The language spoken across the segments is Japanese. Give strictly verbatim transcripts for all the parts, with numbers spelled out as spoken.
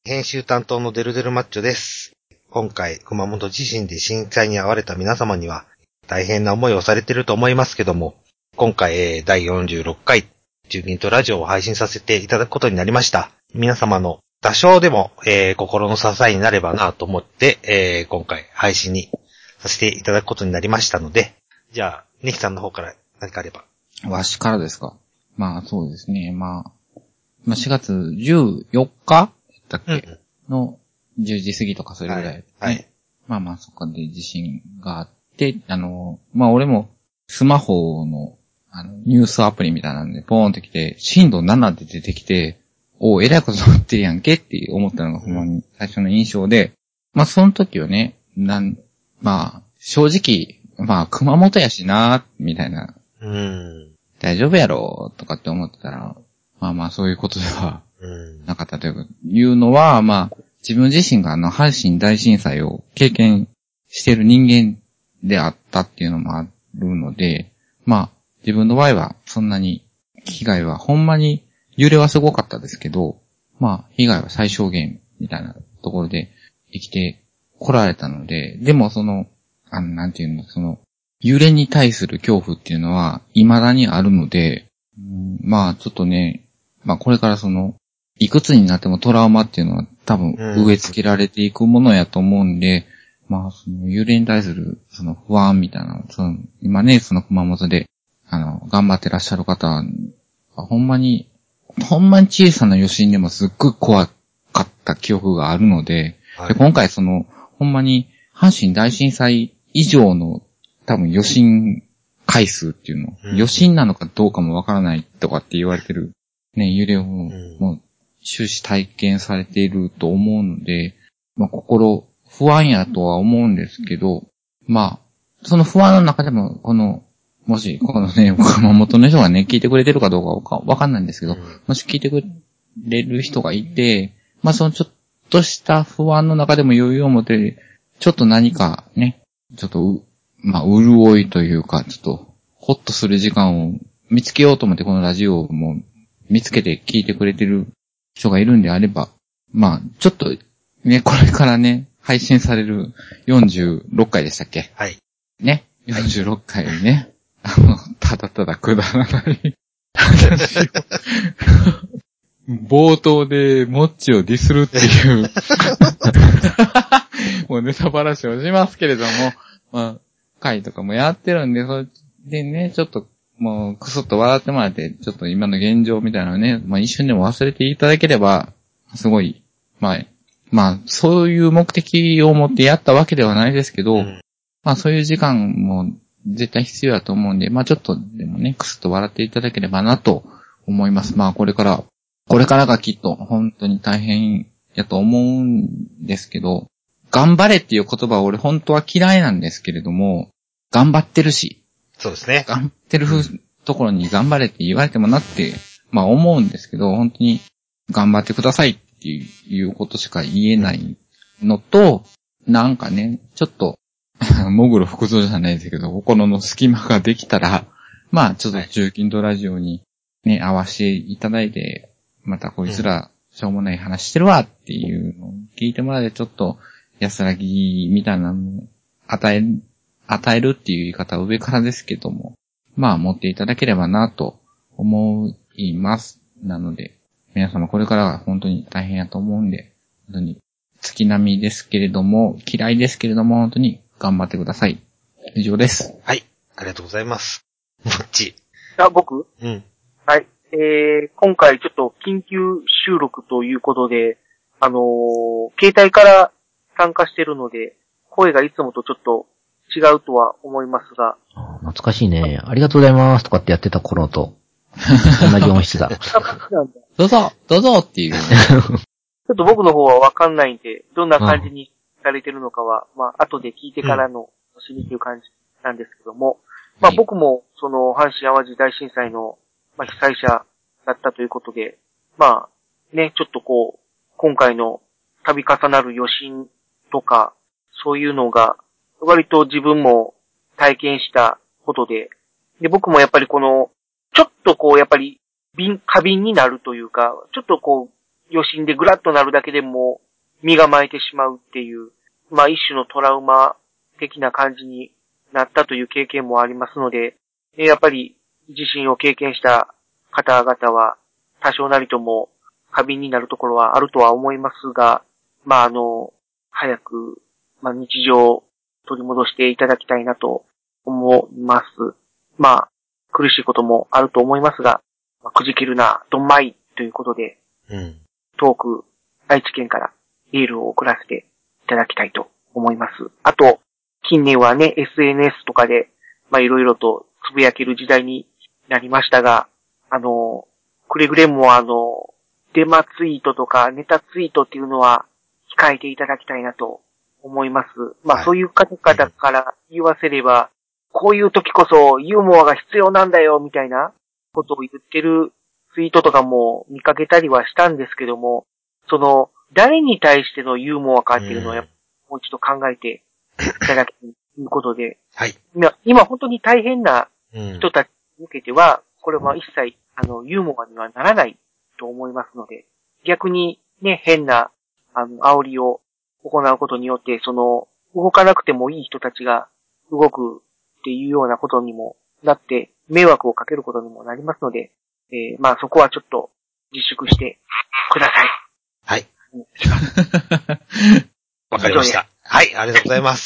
編集担当のデルデルマッチョです。今回、熊本地震で震災に遭われた皆様には、大変な思いをされていると思いますけども、今回、だいよんじゅうろっかい、中近東ラジオを配信させていただくことになりました。皆様の多少でも、えー、心の支えになればなと思って、えー、今回配信にさせていただくことになりましたので、じゃあ、ネキさんの方から何かあれば。 わしからですか。まあそうですね。まあ、まあ、しがつじゅうよっかだっけ、うん、のじゅうじ過ぎとかそれぐらい、ね。はい。はい、まあまあそこで地震があって、あの、まあ俺もスマホのあのニュースアプリみたいなんでポーンと来て、震度ななで出てきて、おー、えらいことなってるやんけって思ったのがほんまに最初の印象で、まあその時はね、なん、まあ正直、まあ熊本やしなー、みたいな。 うん。 大丈夫やろとかって思ってたら、まあまあそういうことではなかったというのは、まあ自分自身があの阪神大震災を経験している人間であったっていうのもあるので、まあ自分の場合はそんなに被害はほんまに揺れはすごかったですけど、まあ被害は最小限みたいなところで生きてこられたので、でもその、あのなんていうの、その揺れに対する恐怖っていうのは未だにあるので、うん、まあちょっとね、まあこれからその、いくつになってもトラウマっていうのは多分植え付けられていくものやと思うんで、うん、まあその揺れに対するその不安みたいな、その今ね、その熊本で、あの、頑張ってらっしゃる方は、ほんまに、ほんまに小さな余震でもすっごい怖かった記憶があるので、はい、で今回その、ほんまに阪神大震災以上の多分余震回数っていうの、うん、余震なのかどうかもわからないとかって言われてるね、揺れをもう終始体験されていると思うので、まあ心不安やとは思うんですけど、まあ、その不安の中でも、この、もし、このね、熊本の人がね、聞いてくれてるかどうかわかんないんですけど、うん、もし聞いてくれる人がいて、まあそのちょっとした不安の中でも余裕を持って、ちょっと何かね、ちょっと、まあ、潤いというか、ちょっと、ほっとする時間を見つけようと思ってこのラジオをもう見つけて聞いてくれてる人がいるんであれば、まあ、ちょっと、ね、これからね、配信されるよんじゅうろっかいでしたっけ？ はい。 ね、よんじゅうろっかいね、あの、ただただくだらない話を、冒頭でモッチをディスるっていう、もうネタばらしをしますけれども、まあ、会とかもやってるんで、それでね、ちょっと、もう、くすっと笑ってもらって、ちょっと今の現状みたいなのね、まあ一瞬でも忘れていただければ、すごい、まあ、まあ、そういう目的を持ってやったわけではないですけど、うん、まあそういう時間も絶対必要だと思うんで、まあちょっとでもね、くすっと笑っていただければなと思います。まあこれから、これからがきっと本当に大変やと思うんですけど、頑張れっていう言葉は俺本当は嫌いなんですけれども、頑張ってるし。 そうですね。 頑張ってるところに頑張れって言われてもなって、まあ思うんですけど、本当に頑張ってくださいっていうことしか言えないのと、なんかね、ちょっと、もぐろ福蔵じゃないですけど、心の隙間ができたら、まあちょっと中近東ラジオにね、合わせていただいて、またこいつらしょうもない話してるわっていうのを聞いてもらってちょっと安らぎみたいなのを与え、与えるっていう言い方は上からですけども、まあ持っていただければなと思います。なので、皆様これからは本当に大変やと思うんで、本当に月並みですけれども、嫌いですけれども、本当に頑張ってください。以上です。 はい。ありがとうございます。もっち。 あ、僕？ うん。 はい。えー、今回ちょっと緊急収録ということで、あのー、携帯から参加してるので、声がいつもとちょっと違うとは思いますが。 懐かしいね。ありがとうございますとかってやってた頃と、同じ音質だ。 どうぞ、どうぞっていう。ちょっと僕の方はわかんないんで、どんな感じにされてるのかは、まあ、後で聞いてからのお知りという感じなんですけども、うん、まあ僕も、その、阪神淡路大震災の、まあ、被災者だったということで、まあ、ね、ちょっとこう、今回の度重なる余震とか、そういうのが、割と自分も体験したことで、で、僕もやっぱりこの、ちょっとこう、やっぱり、過敏になるというか、ちょっとこう、 余震でグラッとなるだけでも身構えてしまうっていう、まあ一種のトラウマ的な感じになったという経験もありますので、やっぱり地震を経験した方々は多少なりとも過敏になるところはあるとは思いますが、まああの、早く、まあ日常を取り戻していただきたいなと思います。まあ、苦しいこともあると思いますが、まあ、くじけるな、どんまいということで、 うん、 遠く愛知県からエールを送らせていただきたいと思います。あと、近年はね、エスエヌエス とかで、まあいろいろとつぶやける時代になりましたが、あの、くれぐれもあの、デマツイートとかネタツイートっていうのは控えていただきたいなと思います。まあ、はい、そういう方々から言わせれば、こういう時こそユーモアが必要なんだよみたいなことを言ってるツイートとかも見かけたりはしたんですけども、その、誰に対してのユーモアかっていうのをやっぱもう一度考えていただきということで、 はい。 今、今本当に大変な人たちに向けては、これは一切、あの、ユーモアにはならないと思いますので、逆にね、変な、あの、煽りを行うことによって、その、動かなくてもいい人たちが動くっていうようなことにもなって、迷惑をかけることにもなりますので、えー、まあそこはちょっと自粛してください。 はい。わかりました。はい、ありがとうございます。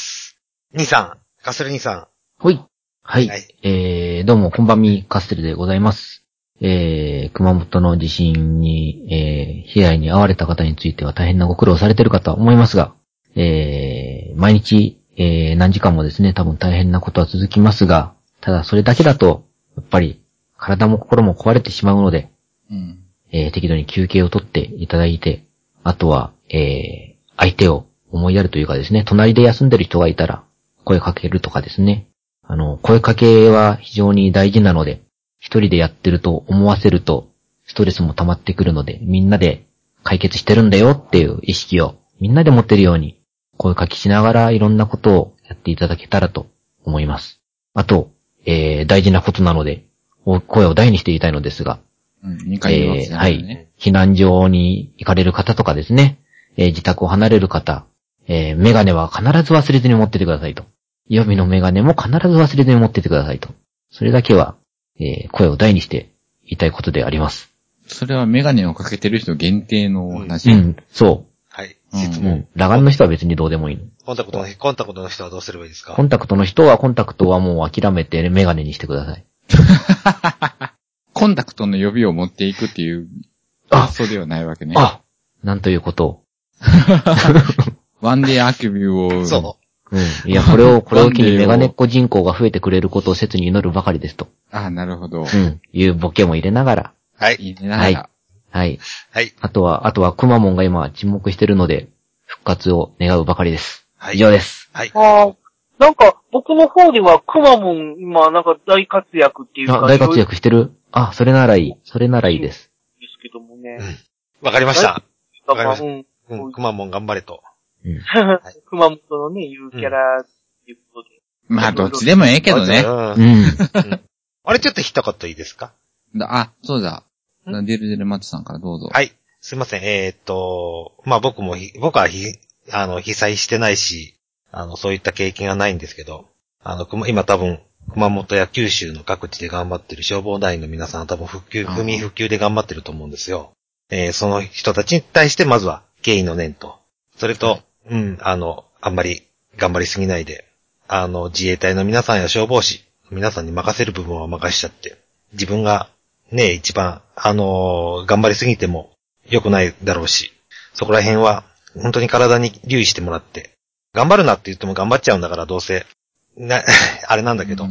兄さん、カステル兄さん。 ほい。はい。はい、えー、どうも、こんばんみ、カステルでございます。えー、熊本の地震に、えー、被害に遭われた方については大変なご苦労されているかと思いますが、えー、毎日、えー、何時間もですね、多分大変なことは続きますが、ただそれだけだと、やっぱり、体も心も壊れてしまうので、うん、えー、適度に休憩をとっていただいて、あとは、えー、相手を思いやるというかですね、隣で休んでる人がいたら、声かけるとかですね、あの、声かけは非常に大事なので、一人でやってると思わせると、ストレスも溜まってくるので、みんなで解決してるんだよっていう意識をみんなで持ってるように、声かけしながらいろんなことをやっていただけたらと思います。あと、えー、大事なことなので、声を大にして言いたいのですが、 うん、にかい言いますね、 えー。はい。避難所に行かれる方とかですね、えー、自宅を離れる方、えー、メガネは必ず忘れずに持っててくださいと。予備のメガネも必ず忘れずに持っててくださいと。それだけは、えー、声を大にして言いたいことであります。 それはメガネをかけてる人限定の話。 うん、そう。 はい。 質問。裸眼の人は別にどうでもいいの。 コンタクトの、コンタクトの人はどうすればいいですか？ コンタクトの人はコンタクトはもう諦めてメガネにしてください。 コンタクトの予備を持っていくっていう、あ、そうではないわけね。 あ、なんということを。 ワンデーアキュビューを。 そう。 うん。いや、これを、これを機にメガネっ子人口が増えてくれることを切に祈るばかりですと。 あ、なるほど。 うん。いうボケも入れながら。 はい。 入れながら。 はい。 はい。 あとは、あとは、くまモンが今沈黙してるので、復活を願うばかりです。 はい。 以上です。 はい。 ああ、なんか、僕の方ではくまモン今、なんか大活躍っていうか。 あ、大活躍してる？あ、それならいい。それならいいです。 ですけどもね。 うん。わかりました。わかりました。 うん。 うん。くまモン頑張れと。 うん。 熊本のね、ゆるキャラっていうことで。 まあ、どっちでもええけどね。 うん。 うん。 あれちょっと一言いいですか？ あ、そうだ。デルデルマッチさんからどうぞ。 はい。すいません。えー、っと、まあ僕も、僕はひ、あの、被災してないし、あの、そういった経験はないんですけど、あの、今多分、熊本や九州の各地で頑張ってる消防団員の皆さんは多分復旧、不眠復旧で頑張ってると思うんですよ。えー、その人たちに対してまずは敬意の念と、それと、はい、うん、あの、あんまり頑張りすぎないで、あの、自衛隊の皆さんや消防士、皆さんに任せる部分は任しちゃって、自分がね、一番、あのー、頑張りすぎても良くないだろうし、そこら辺は本当に体に留意してもらって、頑張るなって言っても頑張っちゃうんだからどうせ、な、あれなんだけど、うん、うん。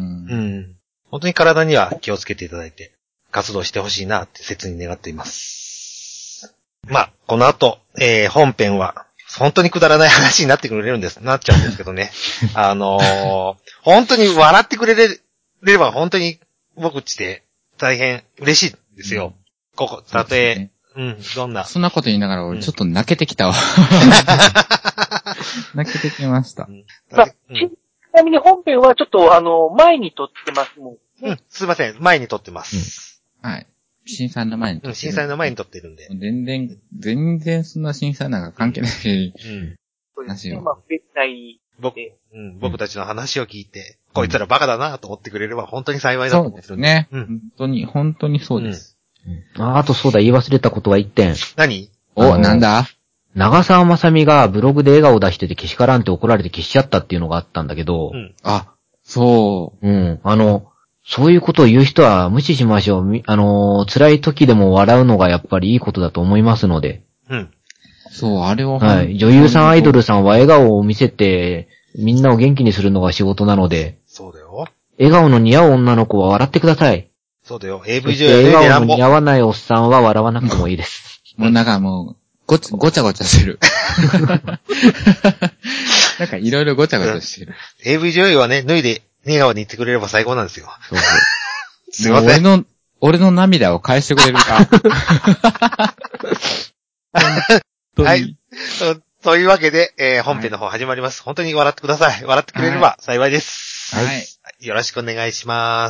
本当に体には気をつけていただいて、活動してほしいなって切に願っています。まあ、この後、えー、本編は、本当にくだらない話になってくれるんです、なっちゃうんですけどね。あのー、本当に笑ってくれれば本当に僕っちで大変嬉しいんですよ。うん、ここ、たとえ、うん、どんな。 そんなこと言いながら俺ちょっと泣けてきたわ。泣けてきました。うんまあうん、ちなみに本編はちょっとあの、前に撮ってますもんね。 うん、すいません。前に撮ってます。 うん、はい。 震災の前に。 震災の前に撮ってるんで。 全然、全然そんな震災なんか関係ない。うん。 話を。まあ、別体僕、うん、僕たちの話を聞いて、うん、こいつらバカだなと思ってくれれば本当に幸いだと思ってるんで。 そうですね。うん。本当に、本当にそうです。 うん、あ, あとそうだ、言い忘れたことは一点。 何？ お、なんだ？ 長澤まさみがブログで笑顔出しててけしからんって怒られて消しちゃったっていうのがあったんだけど。 うん。あ、そう。 うん。あの、そういうことを言う人は無視しましょう。あの、辛い時でも笑うのがやっぱりいいことだと思いますので。 うん。 そう、あれは。 はい。女優さん、アイドルさんは笑顔を見せて、みんなを元気にするのが仕事なので。 そうだよ。 笑顔の似合う女の子は笑ってください。 そうだよ。エーブイ 女優で笑顔の似合わないおっさんは笑わなくてもいいです。 もうなんかもう、ごち、ごちゃごちゃしてる。なんかいろいろごちゃごちゃしてる。 エーブイ 女優はね、脱いで笑顔に言ってくれれば最高なんですよ。そうそう。 すいません。俺の、俺の涙を返してくれるか。 はい。というわけで、えー、本編の方始まります。はい、本当に笑ってください。笑ってくれれば幸いです。 はい。はい、 よろしくお願いします。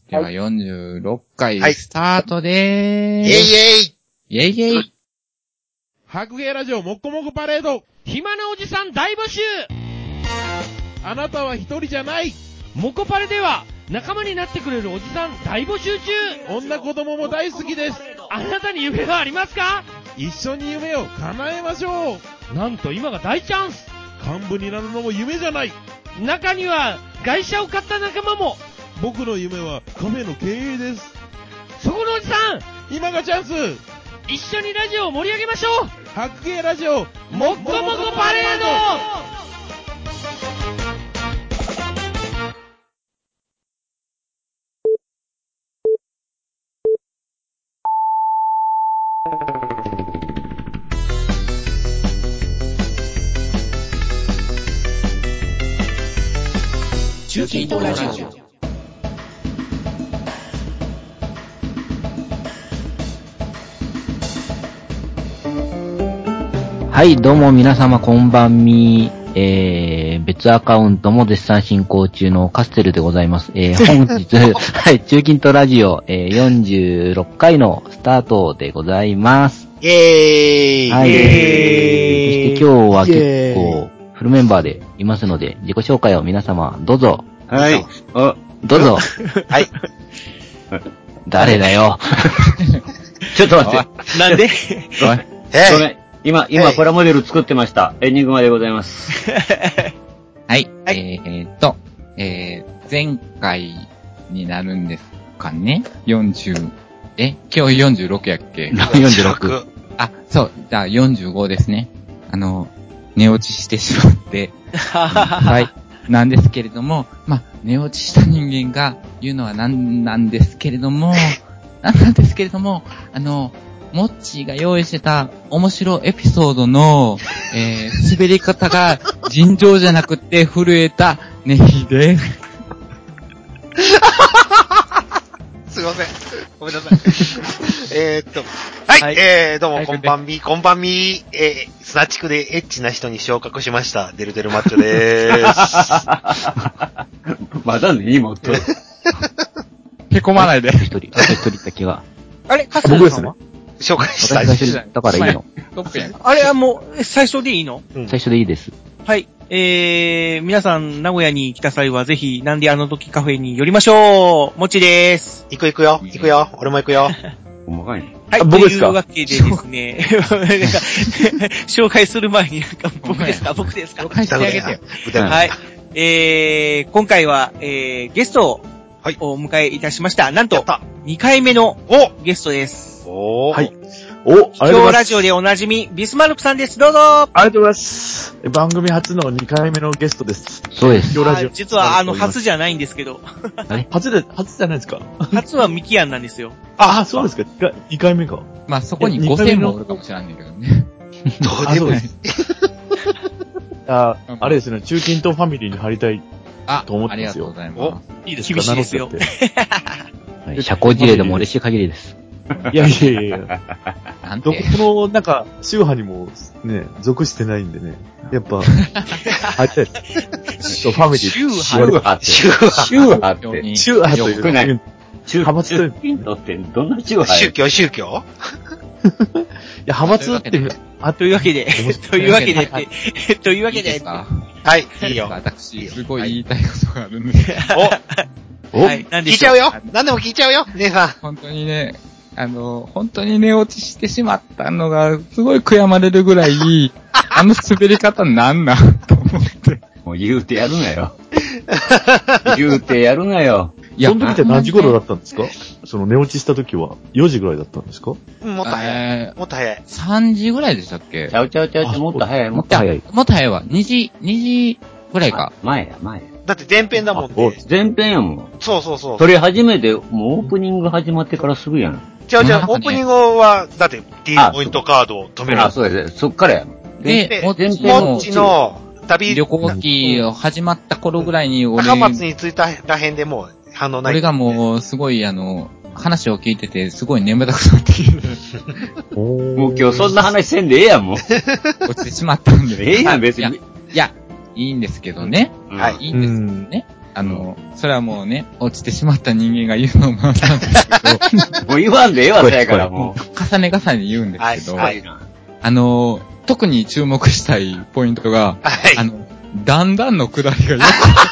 ではよんじゅうろっかいスタートでーす。 イェイイェイイェイイェイ白芸ラジオもっこもこパレード暇なおじさん大募集。 あなたは一人じゃない。 モコパレでは仲間になってくれるおじさん大募集中。 女子供も大好きです。 あなたに夢はありますか？ 一緒に夢を叶えましょう。なんと今が大チャンス。 幹部になるのも夢じゃない。 中には外車を買った仲間も。 僕の夢はカフェの経営です。 そこのおじさん、 今がチャンス。 一緒にラジオを盛り上げましょう。 白芸ラジオもっこもこパレード。 中近東ラジオ。 はい、どうも皆様こんばんみ。えー、別アカウントも絶賛進行中のカステルでございます。えー、本日、はい、中近東ラジオ、えー、よんじゅうろっかいのスタートでございます。 イェーイはい、イェーイそして今日は結構フルメンバーでいますので、自己紹介を皆様どうぞ。 はい。 あ、どうぞ。 はい。 誰だよ。 ちょっと待って。 なんでおい。ごめん。今、今、プラモデル作ってました。エンディングまでございます。 はい。はい、えーっと、えー、前回になるんですかね ?よんじゅう、え今日よんじゅうろくやっけ ?よんじゅうろく。 あ、そう。じゃあよんじゅうごですね。あの、寝落ちしてしまって、はい。なんですけれども、まあ、寝落ちした人間が言うのはなんなんですけれども、なんなんですけれども、あの、モッチーが用意してた面白エピソードの、えー、滑り方が尋常じゃなくて震えたネヒです。 すいません。ごめんなさい。えーっと、はい、はい、えー、どうもこんばんみ、こんばんみ、えー、スナチクでエッチな人に昇格しました。デルデルマッチョでーす。 まだね、今音。 へこまないで。 一人、あと一人だけが。 あれカステルさんは紹介したい。 最初だからいいの。 あれはもう、最初でいいの？ うん、最初でいいです。 はい。えー、皆さん、名古屋に来た際はぜひ、なんであの時カフェに寄りましょう。もちでーす。 行く行くよ。行くよ。俺も行くよ。 おまかいね。 はい。僕ですか？というわけでですね、紹介する前になんか、僕ですか僕ですか紹介してあげてよ。 はい。えー、今回は、えー、ゲストを、お迎えいたしました。なんと、にかいめのゲストです。 おー。 はい。お、ありがとうございます。 今日ラジオでおなじみ、ビスマルクさんです。どうぞ。ありがとうございます。番組初のにかいめのゲストです。 そうです。 今日ラジオ。 実は、あの、初じゃないんですけど。 初で、初じゃないですか？ 初はミキアンなんですよ。 あ、そうですか。にかいめか。 まあ、そこにごせんもおるかもしれないんだけどね。 どうでもいい。 あ、あれですね、中近東ファミリーに入りたいと思ってますよ。 ありがとうございます。 いいですか？厳しいですよ。 社交辞令でも嬉しい限りです。 いやいやいやいや。どこの、なんか、宗派にもね、属してないんでね。やっぱ、入りたい。そう、ファミリー。 宗派って。宗派って。 宗派という。 派閥中近東ってどんな宗派？ 宗教、宗教いや、派閥って、 あ、というわけで、というわけでって、というわけで、 はい、 いいよ。 私、すごい言いたいことがあるんですけど。 おお、はい、聞いちゃうよ。何でも聞いちゃうよ、姉さん。 本当にね、あの、本当に寝落ちしてしまったのが、すごい悔やまれるぐらい、あの滑り方なんなんと思って。 もう言うてやるなよ。言うてやるなよ。 いや、その時って何時頃だったんですか？その寝落ちした時はよじぐらいだったんですか？ もっと早い。もっと早い。 さんじぐらいでしたっけ？ ちゃうちゃうちゃうちゃう、もっと早い、もっと早い。 もっと早いわ。にじ、にじぐらいか。 前や、前や。 だって前編だもんね。 前編やもん。 そうそうそう。 それ初めて、もうオープニング始まってからすぐやん。 違う違う、オープニングは、だって T ポイントカードを止める。 あ、そうです。そっからや。 で、 もっちの旅、 旅行機始まった頃ぐらいに俺、 高松に着いたらへんでもう反応ない。 俺がもう、すごいあの、話を聞いてて、すごい眠たくなってきて。 もう今日そんな話せんでええやん、もう。 落ちてしまったんで。 ええやん、別に。 いや、いいんですけどね。 はい。 いいんですけどね。あの、それはもうね、落ちてしまった人間が言うのもなんですけど。 もう言わんでええわ、そやからもう。 重ね重ね言うんですけど。 はい。 あの、特に注目したいポイントが、はい、あの、だんだんの下りがよく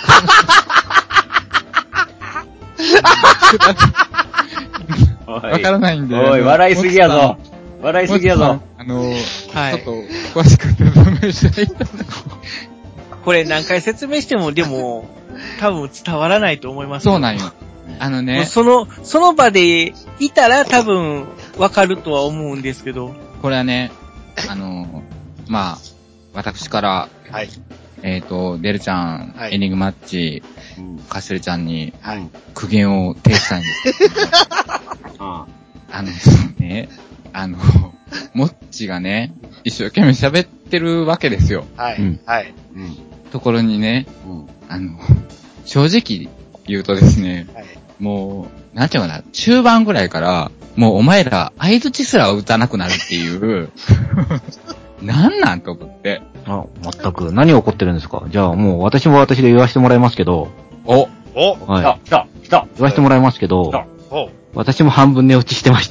わからないんで。 おい、笑いすぎやぞ。笑いすぎやぞ。 あの、はい、ちょっと、詳しく説明していただこれ何回説明しても、でも、多分伝わらないと思います。 そうなんよ。あのね。 その、その場でいたら多分、わかるとは思うんですけど。 これはね、あの、まあ、私から、はい。えっと、デルちゃん、はい、エニグマッチ、うん、カシュルちゃんに、はい。苦言を呈したいんですけど、ね、あのね、あの、モッチがね、一生懸命喋ってるわけですよ。 はい。うん、はい。 うん。ところにね、うん、あの、正直言うとですね、はい、もう、なんていうかな、中盤ぐらいから、もうお前ら、相槌すら打たなくなるっていう、なんなんと思って。 あ、全く。何起こってるんですか？じゃあもう私も私で言わせてもらいますけど。 おおはい。来た、来た、来た。 言わせてもらいますけど。来た。お私も半分寝落ちしてました。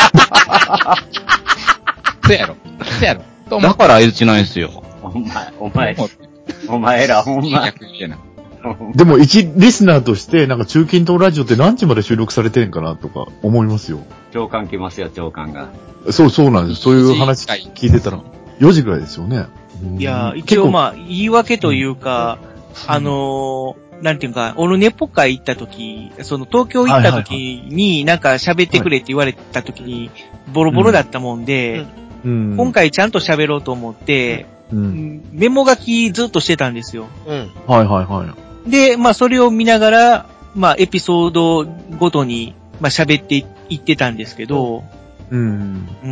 そうやろ。そうやろ。 だから相槌ないんですよ。 お前、お前、お前ら、ほんま。 でも一リスナーとして、なんか中近東ラジオって何時まで収録されてるんかなとか思いますよ。 長官来ますよ、長官が。 そう、そうなんです。そういう話聞いてたら。よじぐらいですよね。 いや、一応まあ、言い訳というか、うん、あのー、なんていうか、オルネポ会行った時、その東京行った時になんか喋ってくれって言われた時に、ボロボロだったもんで、うん、今回ちゃんと喋ろうと思って、うん、メモ書きずっとしてたんですよ。 うん。はいはいはい。 で、まあそれを見ながら、まあエピソードごとに、まあ喋っていってたんですけど、うん。うん。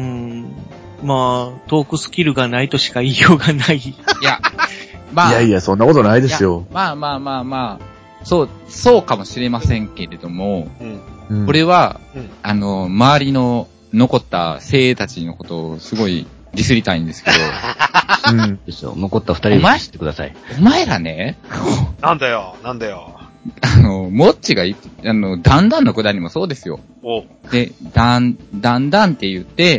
まあ、トークスキルがないとしか言いようがない。いや、まあ。 いやいや、そんなことないですよ。 まあまあまあまあ、そう、そうかもしれませんけれども、うん、これは、うん、あの、周りの残った精鋭たちのことをすごいディスりたいんですけど、 うん。ですよ。残った二人をディスってください。 お前らね、 なんだよ、なんだよ。 あの、モッチが、あの、だんだんのくだりもそうですよ。おで、だん、だんだんって言って、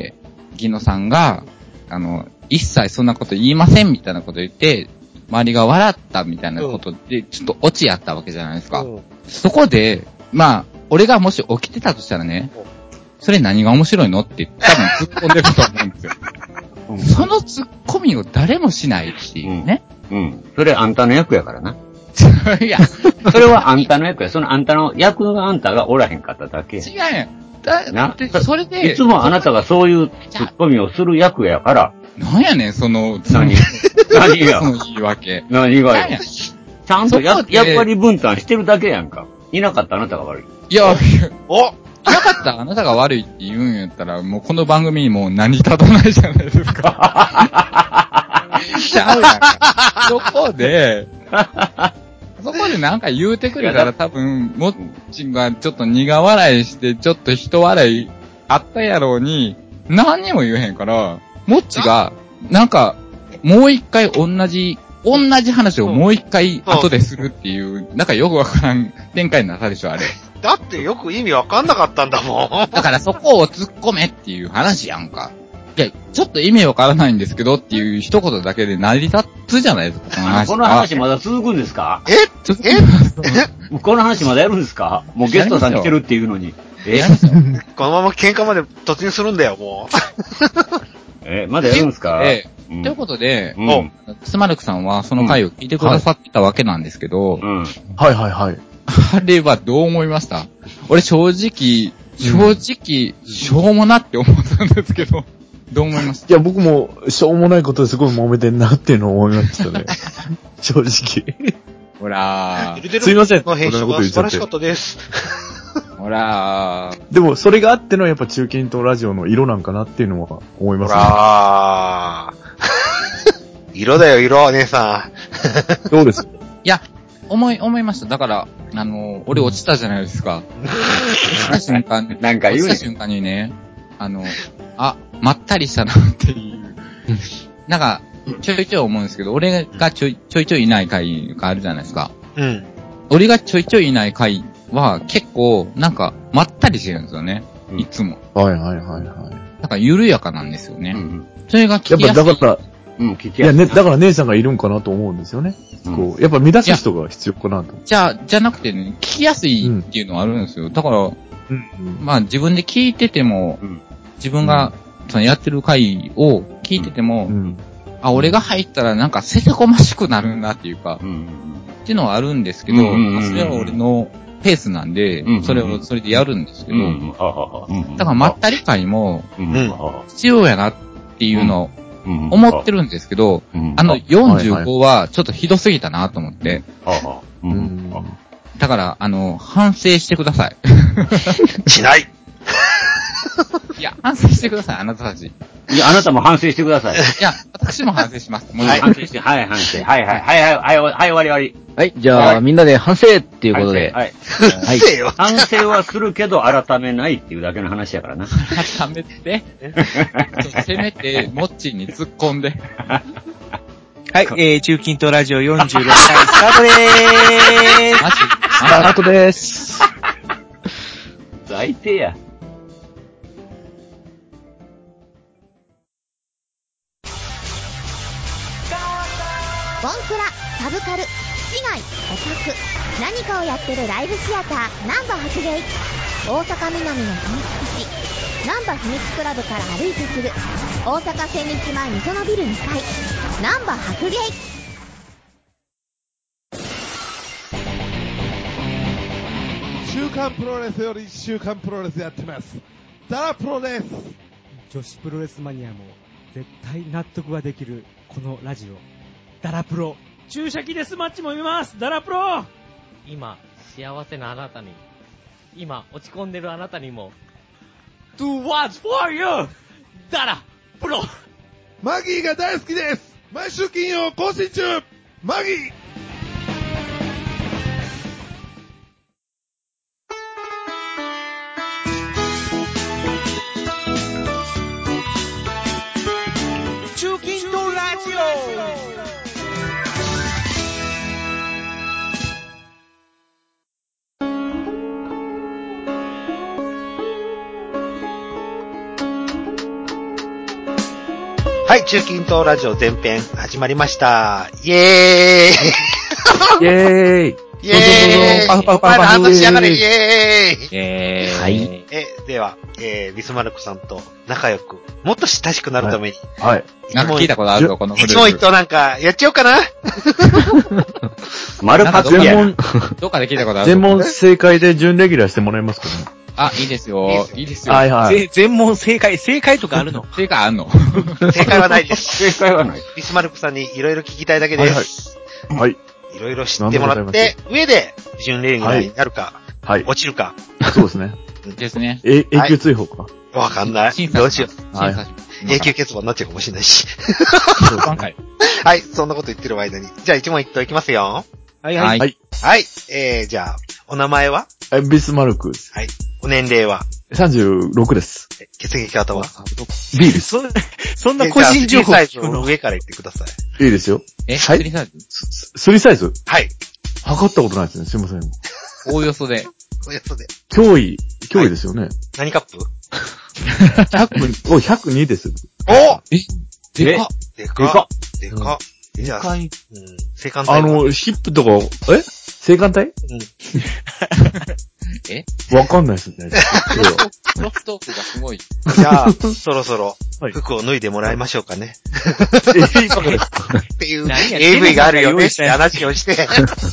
ギノさんが、あの、一切そんなこと言いませんみたいなこと言って、周りが笑ったみたいなことで、ちょっとオチやったわけじゃないですか。うん、そこで、まあ、俺がもし起きてたとしたらね、それ何が面白いのって多分突っ込んでると思うんですよ。うん、その突っ込みを誰もしないっていうね。 うん。うん。それあんたの役やからな。いや、それはあんたの役や。そのあんたの役があんたがおらへんかっただけ。 違うやん。だ、な、それで。 いつもあなたがそういうツッコミをする役やから。 なんやねん、その、 何何がその言い訳。 何がや。ちゃんとや、役割分担してるだけやんか。いなかったあなたが悪い。 いや、おいなかったあなたが悪いって言うんやったら、もうこの番組にもう何立たないじゃないですか。ちゃうやんか。そこで、そこでなんか言うてくれたら多分、もっちがちょっと苦笑いして、ちょっと人笑いあったやろうに、何にも言えへんから、もっちが、なんか、もう一回同じ、同じ話をもう一回後でするっていう、なんかよくわからん展開になったでしょ、あれ。 だってよく意味わかんなかったんだもん。 だからそこを突っ込めっていう話やんか。いや、ちょっと意味わからないんですけどっていう一言だけで成り立つじゃないですか、この話。 この話まだ続くんですか？ ええこの話まだやるんですか？もうゲストさん来てるっていうのに。えこのまま喧嘩まで突入するんだよ、もう。え、まだやるんですか？ ええ、うん、ということで、うん、スマルクさんはその回を聞いてくださってたわけなんですけど、 うんうん、はいはいはい。 あれはどう思いました？俺正直、正直、うん、しょうもなって思ったんですけど、どう思いました？ いや、僕も、しょうもないことですごい揉めてんなっていうのを思いましたね。正直。 ほらー。 すいません。 この編集が素晴らしかったです。 ほらー。 でも、それがあってのやっぱ中近東ラジオの色なんかなっていうのは思いますね。 ほらー。色だよ、色、姉さん。そうです。 いや、思い、思いました。だから、あの、俺落ちたじゃないですか。落ちた瞬間、 なんか言うね。 落ちた瞬間にね、あの、あ、まったりしたなっていう。なんか、ちょいちょい思うんですけど、俺がちょいちょいちょいいない回があるじゃないですか。 うん。 俺がちょいちょいいない回は結構、なんか、まったりしてるんですよね。うん、いつも。 はいはいはいはい。 なんか緩やかなんですよね。うん、それが聞きやすい。 やっぱだから、 うん、聞きやすい。 いやね、だから姉さんがいるんかなと思うんですよね。うん、こう、やっぱ乱す人が必要かなと。 じゃあ、じゃなくてね、聞きやすいっていうのはあるんですよ。だから、うんうん、まあ自分で聞いてても、うん、自分が、そのやってる回を聞いてても、うん、あ、俺が入ったらなんかせせこましくなるなっていうか、うん、っていうのはあるんですけど、うん、それは俺のペースなんで、うん、それをそれでやるんですけど、うん、だからまったり回も必要やなっていうのを思ってるんですけど、あのよんじゅうごはちょっとひどすぎたなと思って、だからあの反省してください。 しない。 いや、反省してください、あなたたち。 いや、あなたも反省してください。いや、私も反省します。 もうはい、反省して、はい、反省。はい、はい、はい、はい、はい、はい、終わり終わり。 はい、じゃあ、はい、みんなで反省っていうことで。 はい。はい。反省はするけど、改めないっていうだけの話やからな。 改めて、せめて、モッチーに突っ込んで。 はい、えー、中近東ラジオよんじゅうろっかいスタートでーす。マジスタートでーす。 最低や。 ボンクラ、サブカル、市外、オタク、何かをやってるライブシアター、ナンバ発芸。大阪南の秘密基地、ナンバ秘密クラブから歩いてすぐ、大阪千日前みそのビルにかい、ナンバ白芸。 週刊プロレスより週刊プロレスやってます。ダラプロです。 女子プロレスマニアも絶対納得ができるこのラジオ。ダラプロ。注射器デスマッチも見ます。ダラプロ。 今、幸せなあなたに。今、落ち込んでるあなたにも。 Do what's for you! ダラプロ。マギーが大好きです。毎週金曜更新中。マギー。 中近東ラジオ。 はい、中近東ラジオ前編始まりました。イェーイイェーイイェーイパフパフパフパフ話しやがれイェーイえー、 はい。 え、では、えー、ビスマルクさんと仲良く、もっと親しくなるために。 はい。はい、 なんか聞いたことあるぞ、このフルーツ。 一問一答なんか、やっちゃおうかな丸パクや。 どっかで聞いたことあるぞ。 全問正解で準レギュラーしてもらえますかね。 あ、いいですよ。いいですよ。 はいはい。 全問正解、正解とかあるの？ 正解あんの？ 正解はないです。 正解はない。 ビスマルクさんにいろいろ聞きたいだけです。 はいはい。 いろいろ知ってもらって、上で、準レギュラーになるか、はい。落ちるか。 そうですね。 ですね。 え、永久追放か。 わかんない。どうしよう。 はい。 永久欠番になっちゃうかもしれないし。 はい。 はい、そんなこと言ってる間に。じゃあ一問一答いきますよ。 はいはい。 はい。 はい。えー、じゃあ、お名前は？ ビスマルクです。 はい。お年齢は？ さんじゅうろくです。 血液型は？ B です。 そ、そんな個人情報サイズの上から言ってください。 いいですよ。 え、はい。スリーサイズ？ スリーサイズ？ はい。 測ったことないですね。すいません。 おおよそで。 そういうやつで。 脅威、脅威ですよね。はい、 何カップ ? ひゃく、お、ひゃくにです。 おえでかでかでかでかい。うん。 性感帯。 あの、ヒップとか、え性感帯うん。 えわかんないですね。 ロフトークがすごい。 じゃあ、そろそろ、服を脱いでもらいましょうかね。っていう エーブイ があるよねって話をして。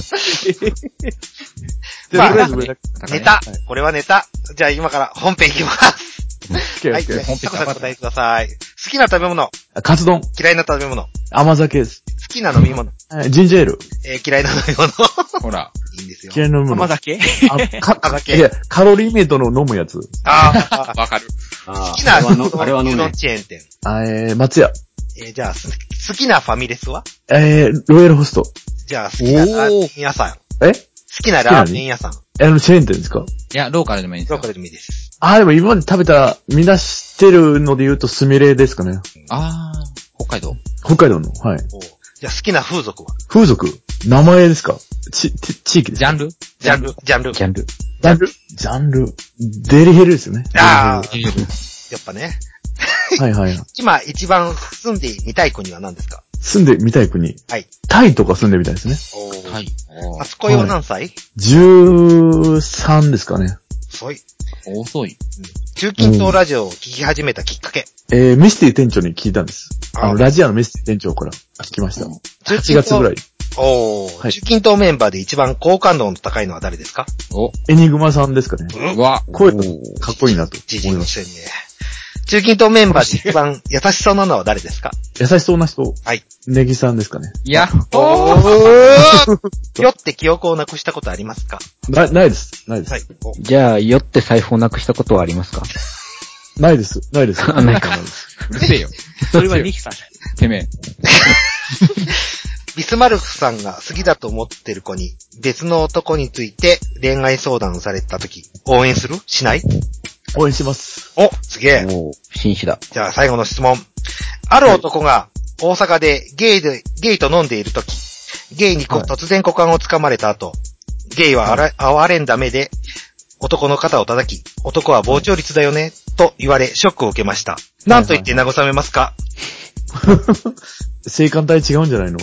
まあ、ネタ。これはネタ。じゃあ今から本編いきます。はい、本編答えてください。好きな食べ物。 カツ丼。 嫌いな食べ物。 甘酒です。 好きな飲み物。 ジンジャーエール。 えー、嫌いな飲み物。 ほら。 いいんですよ。 嫌いな飲み物。 甘酒あ、か、甘酒。いや、カロリーメイトの飲むやつ。 ああ、 わかる。 好きな牛丼チェーン店。 あえー、松屋。 えー、じゃあ、好きなファミレスはえー、ロイヤルホスト。 じゃあ、好きなラーメン屋さん。 え好きなラーメン屋さん。 あの、チェーン店ですか？ いや、ローカルでもいいです。 ローカルでもいいです。 あ、でも今まで食べた、みんな知ってるので言うと、スミレですかね。 あー、北海道。 北海道の、はい。 じゃあ好きな風俗は？ 風俗？名前ですか？ち、地域ですか？ ジャンル？ ジャンル。ジャンル。 ジャンル。 ジャンル。ジャンル。デリヘルですよね。 ああ。やっぱね。 はいはい。 今一番住んでみたい国は何ですか？ 住んでみたい国。 はい。 タイとか住んでみたいですね。 おはい。 あそこは何歳？ じゅうさんですかね。 遅い。 遅い。 中近東ラジオを聞き始めたきっかけ。 えー、ミスティ店長に聞いたんです。あの、ラジアのミスティ店長から聞きました。はちがつぐらい。 おー。はい、中近東メンバーで一番好感度の高いのは誰ですか？ お。エニグマさんですかね。 うわ。 声かっこいいなと。 じじいのせんね。中近東メンバーで一番優しそうなのは誰ですか？ 優しそうな人。 はい。 ネギさんですかね。 いや、 おー酔って記憶をなくしたことありますか？ な、ないです。ないです。はい。 じゃあ、酔って財布をなくしたことはありますか？ ないです。ないです。 あ、ないか。 うるせえよ。 それはニキさん。 てめえ。 ビスマルクさんが好きだと思ってる子に別の男について恋愛相談されたとき、応援する？しない？ 応援します。 お、すげえ。 お紳士だ。 じゃあ最後の質問。ある男が大阪でゲイで、ゲイと飲んでいるとき、ゲイにこ、はい、突然股間をつかまれた後、ゲイはあら、哀れんだ目で男の肩を叩き、男は膨張率だよね、と言われショックを受けました。何と言って慰めますか？ 性感帯違うんじゃないの？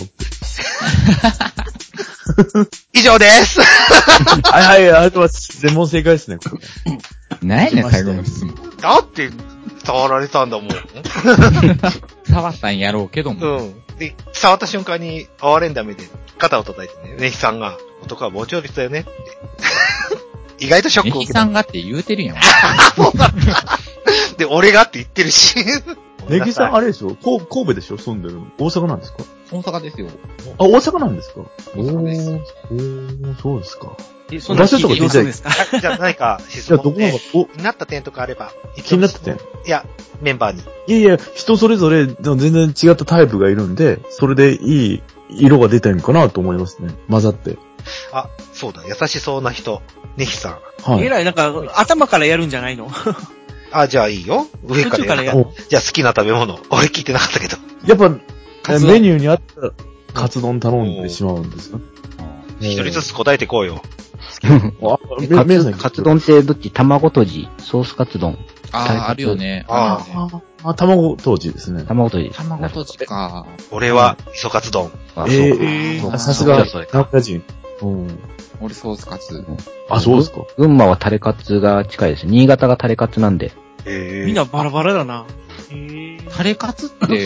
以上です。 はいはい、ありがとうございます。全問正解ですね。 何やねん、最後の質問。 だって、触られたんだもん。 触ったんやろうけども。 うん。で、触った瞬間に、哀れんだ目で、肩を叩いてね、ネヒさんが、男は膨張率だよねって。意外とショックを受けた。 ネヒさんがって言うてるやん。 で、俺がって言ってるし。 ネギさんあれでしょ？神戸でしょ？住んでるの。大阪なんですか？ 大阪ですよ。 あ、大阪なんですか？ 大阪です。 おー、そうですか。 え、そんな聞いてよそうですか？ じゃあ何か質問で気になった点とかあれば。 気になった点？ いや、メンバーに。 いやいや、人それぞれ全然違ったタイプがいるんで、それでいい色が出たのかなと思いますね。混ざって。 あ、そうだ、優しそうな人。ネヒさん。はい。えらい、なんか、頭からやるんじゃないの？ あ、じゃあいいよ。上からやる。じゃあ好きな食べ物。俺聞いてなかったけど。 やっぱ、メニューにあったカツ丼頼んでしまうんですか？ 一人ずつ答えてこうよ。 カツ、カツ丼ってどっち？卵とじ、ソースカツ丼。 ああ、あるよね。 ああ、卵とじですね。 卵とじ。 卵とじか。 俺は、味噌カツ丼。 ええ、さすが、名古屋人。 俺ソースカツ。 あ、そうですか。 群馬はタレカツが近いです。新潟がタレカツなんで。 えー、みんなバラバラだな。 えー、タレカツって、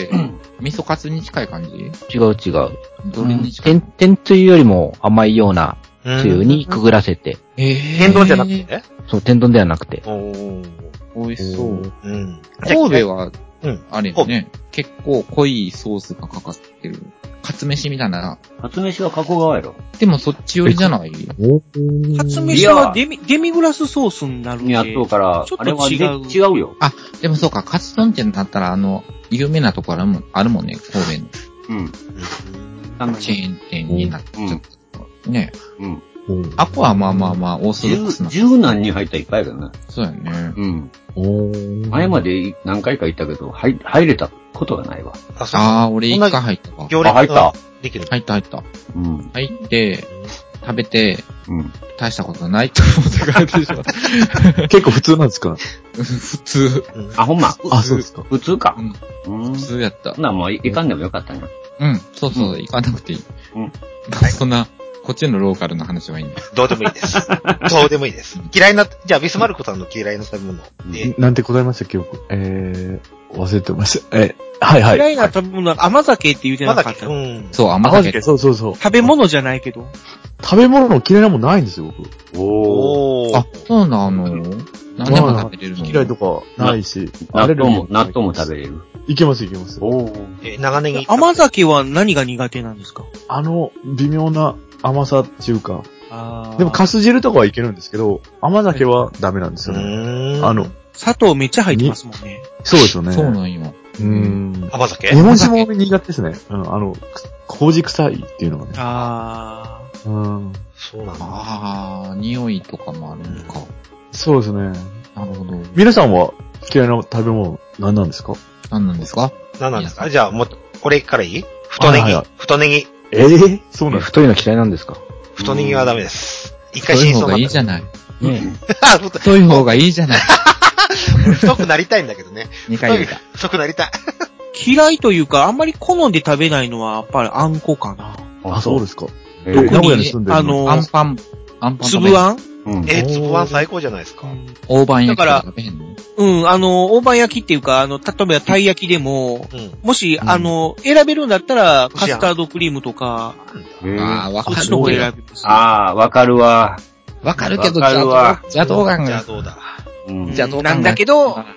味噌カツに近い感じ？ 違う違う。 どれに近い？ 天、天つゆよりも甘いようなつゆにくぐらせて。 えー、天丼じゃなくて？ そう、天丼ではなくて。 おー、美味しそう。 うん。 神戸は、うん、あれよね。結構濃いソースがかかってる。カツ飯みたいな。 カツ飯は加古川やろ。 でもそっち寄りじゃない？ カツ飯はデミ、デミグラスソースになるんで。 やっとうから、あれは違う。違うよ。 あ、でもそうか、カツ丼ってなったら、あの、有名なところあるもん、あるもんね、神戸の。うん。チェーン店になっちゃった。ね。うん。あこはまあまあまあ、オーソドックスな。 十何人入ったらいっぱいだよね。 そうやね。 うん。お前まで何回か行ったけど、入、入れたことがないわ。 ああ、俺一回入ったか。 あ、入った。 できる。 入った入った。うん。入って、 食べて、うん、大したことないと思って感じでしょ。 結構普通なんですか？ 普通。 あ、ほんま。 あ、そうですか。 普通か。 うん。普通やった。 な、もういかんでもよかったな。 うん、そうそう、うん、いかなくていい。うん。そんな、こっちのローカルの話はいいんです。 どうでもいいです。どうでもいいです。嫌いな、じゃあビスマルクさんの嫌いな食べ物。 えなんて答えました記憶。えー、忘れてました。え、はいはい。 嫌いな食べ物は甘酒って言うてなかった。 うん。そう、甘酒。甘酒、 そうそうそう。 食べ物じゃないけど。 食べ物の嫌いなもんないんですよ、僕。 おー。あ、そうなの？何でも食べれるの？ 嫌いとかないし。 納豆も、納豆も食べれる。 いけますいけます。 おー。え、長ネギ。 甘酒は何が苦手なんですか？ あの、微妙な甘さっていうか。あでも、カス汁とかはいけるんですけど、甘酒はダメなんですよね。あの、 砂糖めっちゃ入ってますもんね。 そうですよね。 そうなんよ。 うん。 甘酒？ 日本酒も苦手ですね。うん、あの、麹臭いっていうのがね。 ああ。うん。 そうなんだ。 ああ、匂いとかもあるのか。 そうですね。 なるほど。 皆さんは嫌いな食べ物何なんですか？ 何なんですか？ 何なんですか？じゃあ、もう、これからいい？太ネギ。太ネギ。 ええー、そうなんですか？ 太いの嫌いなんですか？ 太ネギはダメです。一回死にそうなった。太い方がいいじゃない。 ね太い方がいいじゃない。 太くなりたいんだけどね。 二回言うた。 太くなりたい。 嫌いというか、あんまり好んで食べないのは、やっぱりあんこかな。 あ、そうですか。 えー、名古屋に住んでるの？あのー、 あんパン、あんパン。 粒あん？ うん、えー、粒あん最高じゃないですか。 大判焼きとか食べへんの？ うん、あの、大判焼きっていうか、あの、例えばたい焼きでも、うん、もし、うん、あの、選べるんだったら、カスタードクリームとか、 ああ、わかる。 そっちの方選びます、 ね。ああ、わかるわ。 わかるけど、邪道感が。 邪道だ。 うん。邪道なんだけど、うん。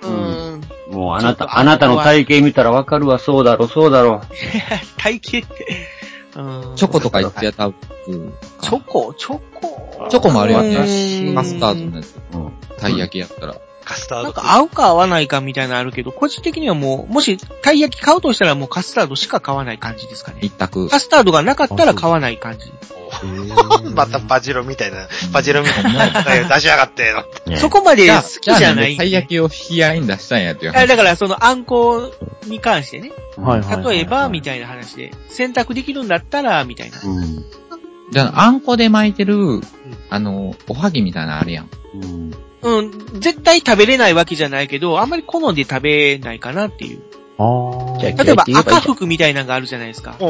もうあなた、あなたの体型見たらわかるわ、そうだろ、そうだろ。 体型って、 うん。チョコとか言ってやった。 チョコ、チョコ。 チョコもあるよね。カスタードのやつ。うん。たい焼きやったら。 カスタード。 なんか合うか合わないかみたいなのあるけど、個人的にはもう、もし、たい焼き買うとしたらもうカスタードしか買わない感じですかね。 一択。 カスタードがなかったら買わない感じ。 またバジロみたいな、バジロみたいな出しやがって。 そこまで好きじゃない。 たい焼きを引き合いに出したんやっていう話。だからそのあんこに関してね。 はいはいはいはい、 例えば、みたいな話で、選択できるんだったら、みたいな。うん。 じゃあ、あんこで巻いてる、あの、おはぎみたいなのあるやん。 うん。うん、絶対食べれないわけじゃないけど、あんまり好んで食べないかなっていう。 ああ。 例えば赤服みたいなのがあるじゃないですか。うん。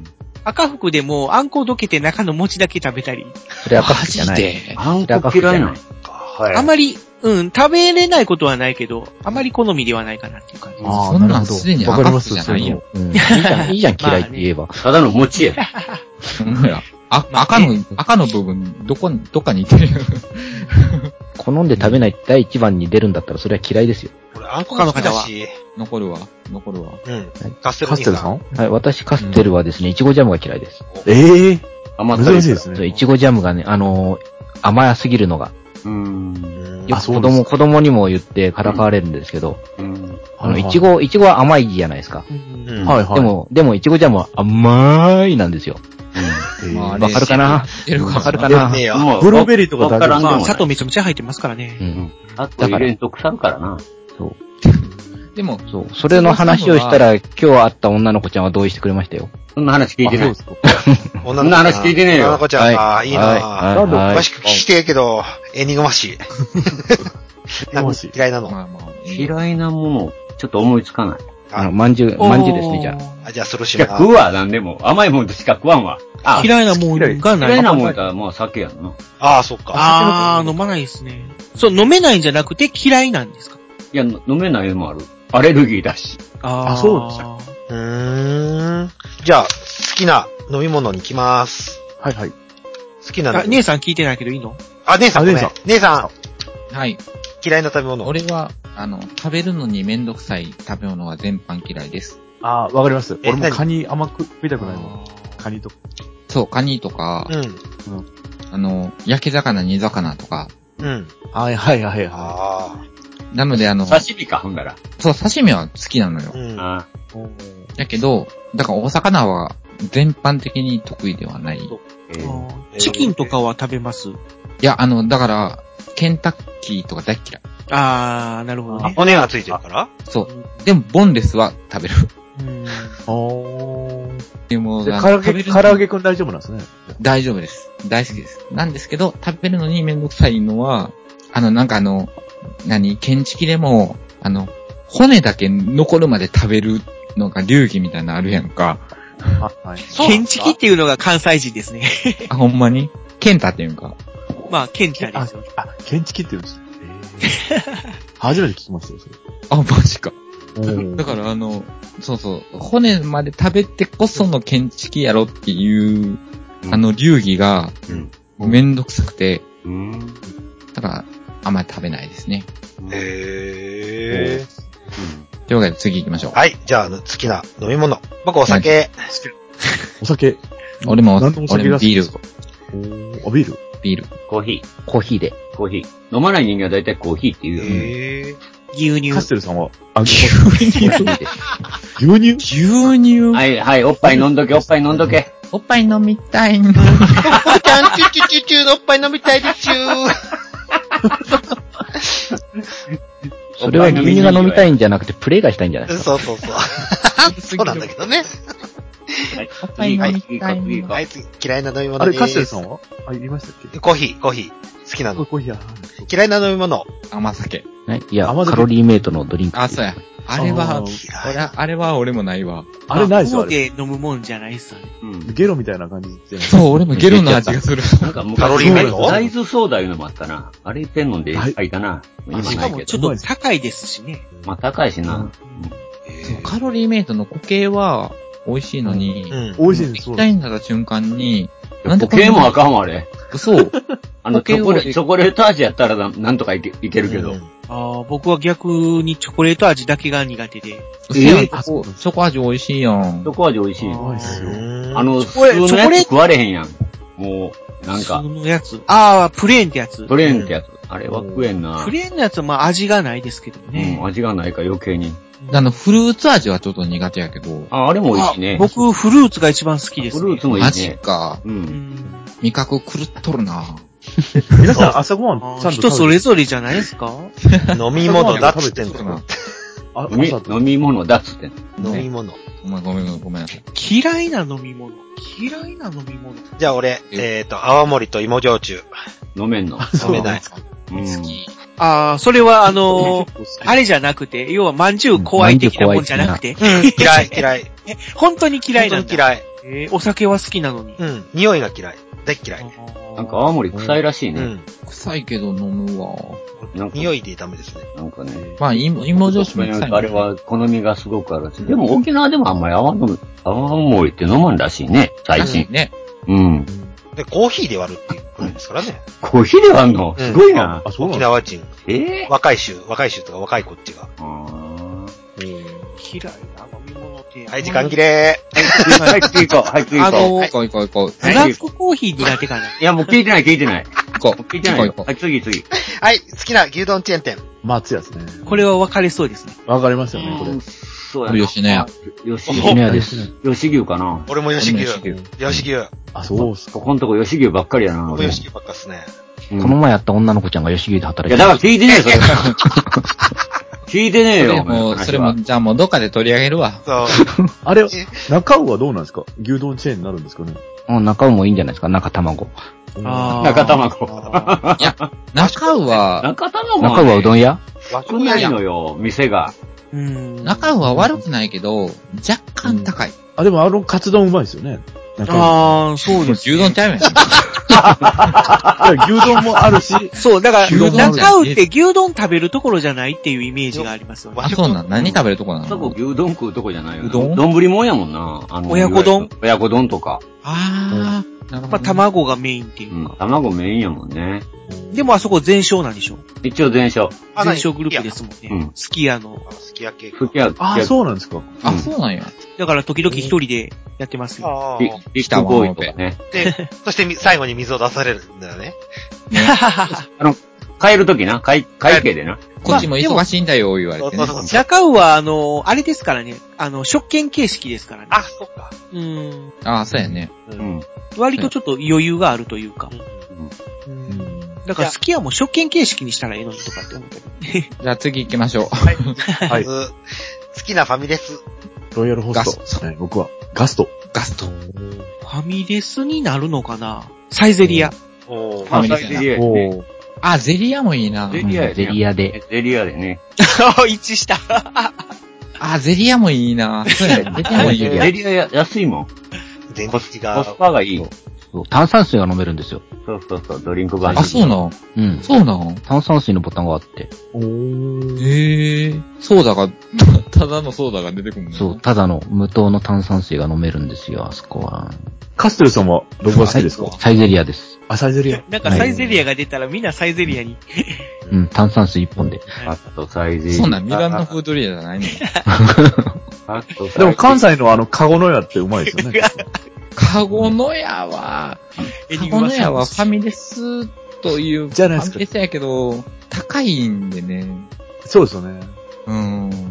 赤服でも、あんこをどけて中の餅だけ食べたり。 それ赤服じゃない。 あんこ嫌いなの？ はい。あんまり、うん、食べれないことはないけど、あんまり好みではないかなっていう感じです。 ああ、そんなんすでに赤服じゃないよ。 うん。いいじゃん、いいじゃん、嫌いって言えば。 ただの餅や。 あ、赤の、赤の部分、どこ、どっかにいてる。 好んで食べない第一番に出るんだったらそれは嫌いですよ。 俺、あんこの方は。 残るわ。残るわ。 うん。カステルカステルさん？ はい、私カステルはですね、いちごジャムが嫌いです。 ええー。 甘ったりですね。 いちごジャムがね、あのー、甘すぎるのが。 うーん。 よく子供、子供にも言ってからかわれるんですけど、うん。あの、いちご、いちごは甘いじゃないですか。うん。はいはい。でも、でもいちごジャムは甘いなんですよ。うん。わかるかな？わかるかな？ ブルーベリーとかだからまあ、砂糖めちゃめちゃ入ってますからね。 うん。あと入れんと腐るからな。 そう。 でも、 そう。それの話をしたら、今日会った女の子ちゃんは同意してくれましたよ。 そんな話聞いてない。そんな話聞いてねえよ。 女の子ちゃんか、いいなぁ。詳しく聞きてえけど、エンディングマシー。なんか嫌いなの。 嫌いなもの、ちょっと思いつかない。 あの、まんじゅう、まんじゅうですね、じゃあ。あ、じゃあ、それしか。食うわ、なんでも。甘いもんとしか食わんわ。 嫌いなもんがない。 嫌いなもんやったら、まあ、酒やんな。 ああ、そっか。 ああ、飲まないですね。そう、飲めないんじゃなくて嫌いなんですか？ いや、飲めないのもある。アレルギーだし。 ああ、そうですか。 うーん。じゃあ、好きな飲み物に行きまーす。 はいはい。 好きなの。 あ、姉さん聞いてないけどいいの？ あ、姉さん、姉さん。姉さん。はい。 嫌いな食べ物。 俺は、あの、食べるのにめんどくさい食べ物は全般嫌いです。 ああ、わかります。俺もカニ甘く食いたくないもん。カニとか。 そう、カニとか、うん。うん、あの、焼き魚、煮魚とか。 うん。 はいはいはいはい。 ああ。なのであの、 刺身か、ほんなら。 そう、刺身は好きなのよ。 うん。 あだけど、だからお魚は全般的に得意ではない。 えー、チキンとかは食べます？ いや、あの、だから、ケンタッキーとか大嫌い。 あー、なるほどね。 骨がついてるから？ そう。でも、ボンレスは食べる。 うん。 おー。 もう、 唐揚げ、唐揚げくん大丈夫なんですね。 大丈夫です。大好きです。なんですけど、食べるのにめんどくさいのは、あの、なんかあの、何、検知器でも、あの、骨だけ残るまで食べるのが流儀みたいなのあるやんか。 はい。検知器っていうのが関西人ですね。 あ、ほんまにケンタっていうんか。 まあ、ケンタですよ。 あ、検知器って言うんです初めて聞きましたよ、それ。 あ、マジか。だからあの、そうそう、骨まで食べてこその検知器やろっていう、うん、あの流儀が、うん、めんどくさくて、うん、だからあんまり食べないですね。 へー。 というわけで次行きましょう。 はい、じゃあ好きな飲み物。僕お酒。 お酒。 俺も、俺もビール。 お、ビールビール。 コーヒー。 コーヒーで。 コーヒー。飲まない人間は大体コーヒーって言うよね。 へー。 牛乳。 カステルさんは、あ、 牛乳。 牛乳牛乳はい、はい、おっぱい飲んどけ、おっぱい飲んどけ。 おっぱい飲みたいの。おちゃん、チュチュチュチュのおっぱい飲みたいでちゅー。 それは牛乳が飲みたいんじゃなくて、プレイがしたいんじゃないですか。 そうそうそう。そうなんだけどね。 はい、おっぱい飲みたいの。 はい、次、嫌いな飲み物あれ、カステルさんはあ、言いましたっけ？ コーヒー、コーヒー。好きなの。 コーヒーや。 嫌いな飲み物。 甘酒。 いや、カロリーメイトのドリンク。 あ、そうや。あれは、俺、あれは俺もないわ。 あれないですよ。 あれで飲むもんじゃないっすよね。 うん。ゲロみたいな感じで。 そう、俺もゲロの味がする。 なんかカロリーメイト大豆ソーダいうのもあったな。あれペン飲んでいいかな。 今ないけど。しかもちょっと高いですしね。 まあ高いしな。 カロリーメイトの固形は美味しいのに、 美味しいです。 液体になった瞬間に、 固形もあかんわ、あれ。 そう。 あの、チョコレチョコレート味やったらなんとかいけいけるけど。 ああ、僕は逆にチョコレート味だけが苦手で。 えー、チョコ味美味しいやん。 チョコ味美味しい。 美味しいよ。 あの、普通のやつ食われへんやん。もう、なんか。 普通のやつ。ああ、プレーンってやつ。 プレーンってやつ。あれは食えんな。 プレーンのやつはまあ味がないですけどね。 うん、味がないか余計に。 あの、フルーツ味はちょっと苦手やけど。 あ、あれも美味しいね。 僕、フルーツが一番好きですね。 フルーツもいいね。 マジか。 うん。 味覚狂っとるな。 皆さん朝ごはんちゃんと食べて人それぞれじゃないですか？ 飲み物だっつってんだな。 飲み物だっつってんの。飲み物。 ごめんごめんごめんなさい。 嫌いな飲み物。嫌いな飲み物。 じゃあ俺、えっと、泡盛と芋焼酎。 飲めんの？ 飲めない。 好き。 ああ、それはあのー、あれじゃなくて、要はまんじゅう怖い的なもんじゃなくて。 嫌い、嫌い。 え、本当に嫌いなんだ。 本当に嫌い。 えー、お酒は好きなのに。 うん。匂いが嫌い。大嫌い。 なんか泡盛臭いらしいね。うん。 臭いけど飲むわ。 匂いでダメですね。 なんかね。 まあ、芋、芋女子も臭い。 あれは好みがすごくあるし。でも沖縄でもあんまり泡の、泡盛って飲まんらしいね、最近。 ね。 うん。 で、コーヒーで割るっていうくらいですからね。 コーヒーで割るのすごいな。 あ、そう沖縄人。 え若い衆、若い衆とか若いこっちが。 嫌いな飲み物って。 はい、時間切れー。はい、次行こう。はい、次行こう。 あの、 行こう行こう行こう。 ブラックコーヒー苦手かな。 いや、もう聞いてない、聞いてない。 行こう。 聞いてない。はい、次、次。 はい、好きな牛丼チェーン店。 松屋ですね。 これは分かれそうですね。 分かりますよね、これ。 そうやな。吉野家。 吉野家です。 吉牛かな。 俺も吉牛。吉牛。 あ、そうっすか。 ここのとこ吉牛ばっかりやな。 僕吉牛ばっかっすね。 この前やった女の子ちゃんが吉牛で働いてる。 いや、だから聞いてねえよ、それ。聞いてねえよ。 もう、それも、じゃあもうどっかで取り上げるわ。 そう。 あれ、中尾はどうなんですか？牛丼チェーンになるんですかね？ うん、中尾もいいんじゃないですか？中卵。 ああ。 中卵。 いや、中尾は、 中卵中尾はうどん屋？ 少ないのよ、店が。 うん。 中尾は悪くないけど、若干高い。 あ、でもあのカツ丼うまいですよね。 ああ、そうです。 牛丼ちゃうやん。 牛丼もあるし。 そう、だから、中尾って牛丼食べるところじゃないっていうイメージがありますよね。 あ、そうなん。何食べるとこなの？ そこ牛丼食うとこじゃないよ。 うどん？ 丼もんやもんな。あの、 親子丼？ 親子丼とか。 ああ。なるほど。まあ、卵がメインっていうか。 うん、卵メインやもんね。 でもあそこ全焼なんでしょ？ 一応全焼。 全焼グループですもんね。うん。すき家の。 すき家系。 すき家。 あ、そうなんですか。 あ、そうなんや。 だから時々一人でやってますよ。 ああ。 ビッグボーイとかね。 で、そして最後に水を出されるんだよね。 あの、帰るときな、会、会計でな。 こっちも忙しいんだよ、言われてね。 中尾は、あの、あれですからね。あの、食券形式ですからね。 あ、そっか。 うん。 ああ、そうやね。 うん。 割とちょっと余裕があるというか。うん。だから、すき家も食券形式にしたらええのにとかって思ったけど。 じゃあ次行きましょう。 はい。はい。好きなファミレス。 ロイヤルホスト。はい、僕は。 ガスト。 ガスト。ファミレスになるのかな？サイゼリア。 おー、ファミレスサイゼリアね。 あ、ゼリアもいいな。 ゼリアやね。 ゼリアで。 ゼリアでね。 一致した。 あ、ゼリアもいいな。そうやね。ゼリアもいいゼリアや安いもん。 電池が。 コスパがいい。 炭酸水が飲めるんですよ。 そうそうそう、ドリンクバー。 あ、そうなの？ うん。 そうなの？ 炭酸水のボタンがあって。 おー。へー。ソーダが、ただのソーダが出てくるの？ そう、ただの無糖の炭酸水が飲めるんですよ、あそこは。 カステルさんはどこが好きですか？ サイゼリアです。 あ、サイゼリア。 なんかサイゼリアが出たらみんなサイゼリアに。 うん、炭酸水一本で。 あとサイゼリア。 そんなミランダフードリアじゃないの？ でも関西のあの、カゴの屋ってうまいですよね。 カゴの屋は、カゴの屋はファミレスという、 じゃないですか。 ファミレスやけど、高いんでね。 そうですよね。 うん。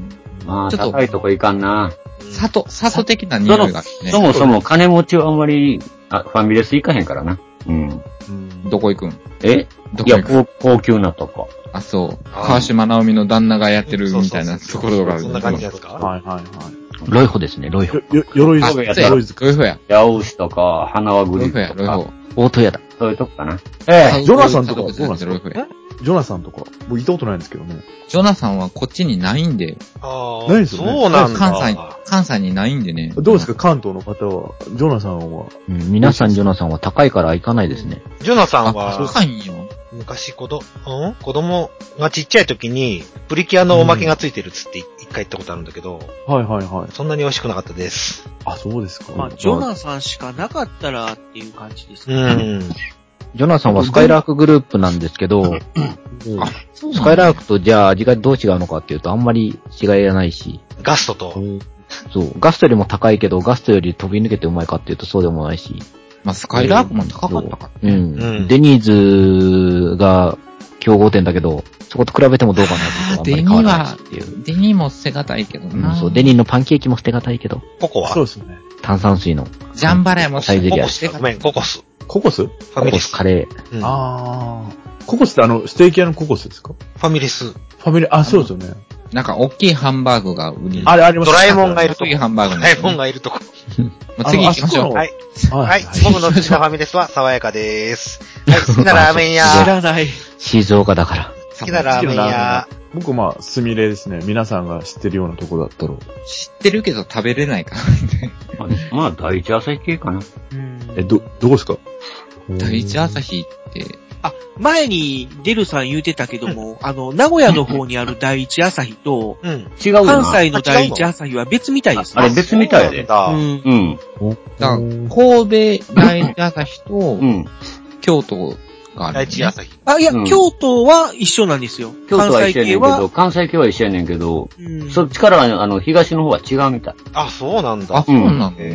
まあ、ちょっと高いとこいかんな。 砂糖、砂糖的な匂いがね。 そもそも金持ちはあんまり、あ、ファミレス行かへんからな。うん。 どこ行くん？ えどこ行くん？ いや、高級なとこ。 あ、そう。川島直美の旦那がやってるみたいなところが。 そんな感じですか？ はいはいはい。 ロイホですね、ロイホ。 よ、鎧塚や。ロイホや。 ヤオウシとか、花輪グリップとか。ロイホや、ロイホ。 大戸屋だ。 そういうとこかな。 ええ、ジョナサンとかどうなんですか？ジョナサンとか。僕行ったことないんですけどね。 ジョナサンはこっちにないんで。 ああ。 ないですよね。 そうなんだ。 関西、関西にないんでね。 どうですか関東の方は、ジョナサンは。 うん、皆さんジョナサンは高いから行かないですね。 ジョナサンは、 高いんよ。 昔子供、うん子供がちっちゃい時に、プリキュアのおまけがついてるっつって一回行ったことあるんだけど、 はいはいはい。 そんなに美味しくなかったです。 あ、そうですか。 まあ、ジョナサンしかなかったらっていう感じですね。うん。 ジョナサンはスカイラークグループなんですけど、スカイラークとじゃあ味がどう違うのかっていうとあんまり違いがないし。 ガストと。 そう。ガストよりも高いけど、ガストより飛び抜けてうまいかっていうとそうでもないし。 まあ、スカイラークも高かったからね。うん。うん、デニーズが競合店だけど、そこと比べてもどうかなっていうとあんまり変わらないっていう。 デニーは、デニーも捨てがたいけどな、 うん。そう、デニーのパンケーキも捨てがたいけど。 ココはそうですね。 炭酸水の。 ジャンバラヤもサイゼリア。 ごめん、ココス。 ココス？ ファミレス。 カレー。 うん、 あー。ココスってあの、ステーキ屋のココスですか？ ファミレス。 ファミレス、あ、そうですよね。 なんか、大きいハンバーグが売り。 あれ、あります。 ドラえもんがいるとこ。 大きいハンバーグ、 ドラえもんがいるとこ。 次行きましょう。 はい。はい。僕の好きなファミレスは爽やかです。はい。好きなラーメン屋。 知らない。 静岡だから。 好きなラーメン屋。 僕、まあ、スミレですね。皆さんが知ってるようなとこだったら。 知ってるけど食べれないからね。 まあ、第一朝日系かな。 え、ど、どこですか？ 第一朝日って。 あ、前にデルさん言うてたけども、あの、名古屋の方にある第一朝日と、 うん、違うよな。 関西の第一朝日は別みたいですね。あれ別みたいで。 うん。 うん。 だ神戸第一朝日と、うん、京都がある、 ね。第一朝日。 あ、いや、うん、京都は一緒なんですよ。 京都は一緒やねんけど、関西系は一緒やねんけど、うん、そっちからあの、東の方は違うみたい。 あ、そうなんだ。 あ、そうなんだ。 うん。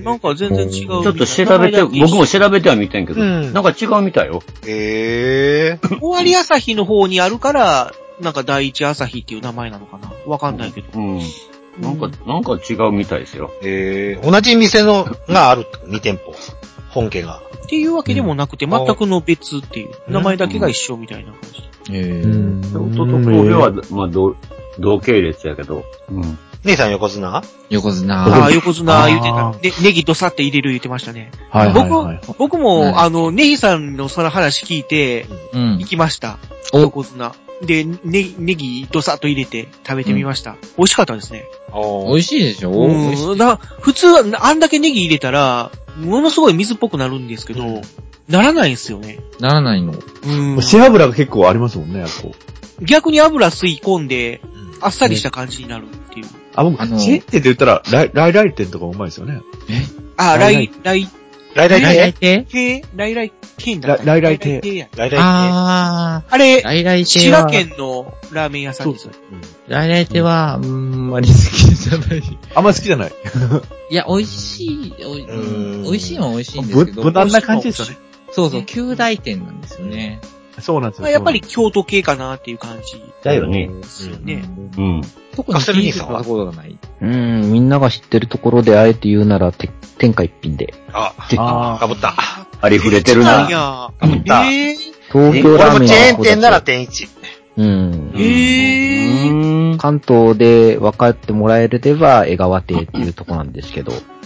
なんか全然違う。ちょっと調べて、僕も調べてはみたんけど、うん、なんか違うみたいよ。 へえー。 終わり朝日の方にあるから、なんか第一朝日っていう名前なのかなわかんないけど。 うん。なんか、なんか違うみたいですよ。 へえー。同じ店のがあるに店舗。本家が。 っていうわけでもなくて、全くの別っていう、名前だけが一緒みたいな感じ。 へぇー。京都と神戸は、まあ、同、同系列やけど。 うん。姉さん横綱横綱。 ああ、横綱言ってた。で、ネギドサって入れる言ってましたね。 はいはいはい。 僕、僕も、あの、ネギさんのその話聞いて、行きました。横綱。で、ね、ネギドサッと入れて食べてみました。美味しかったですね。 美味しいでしょ？ うん。だ普通は、あんだけネギ入れたら、ものすごい水っぽくなるんですけど、うん、ならないんですよね。 ならないの。 うん。背脂が結構ありますもんね、こう。逆に油吸い込んで、あっさりした感じになるっていう。 あ、僕、あのー、チェーン店で言ったら、ライ、ライライ店とかうまいですよね。 えあ、ライ、ライ、 ライライライライ亭系ライライ系だった。 ライライ亭。 ライライ亭。 あー。あれ、 ライライ亭滋賀県のラーメン屋さんですよ。 ライライ亭は、あんまり好きじゃない。 あんまり好きじゃない。 いや、美味しい、美味しいは美味しいんですけど。 無難な感じですよね。 そうそう、旧大店なんですよね。 そうなんですよ。 やっぱり京都系かなっていう感じ。 だよね。 ですよね。 うん。 特に聞いてたところがない。 うん、みんなが知ってるところであえて言うなら、天下一品で。 あ、あ、かぶった。 ありふれてるな。 かぶった。 えー、 東京ラーメン。 俺もチェーン店なら天一。 うん。 えー、 関東で分かってもらえれば、江川亭っていうとこなんですけど。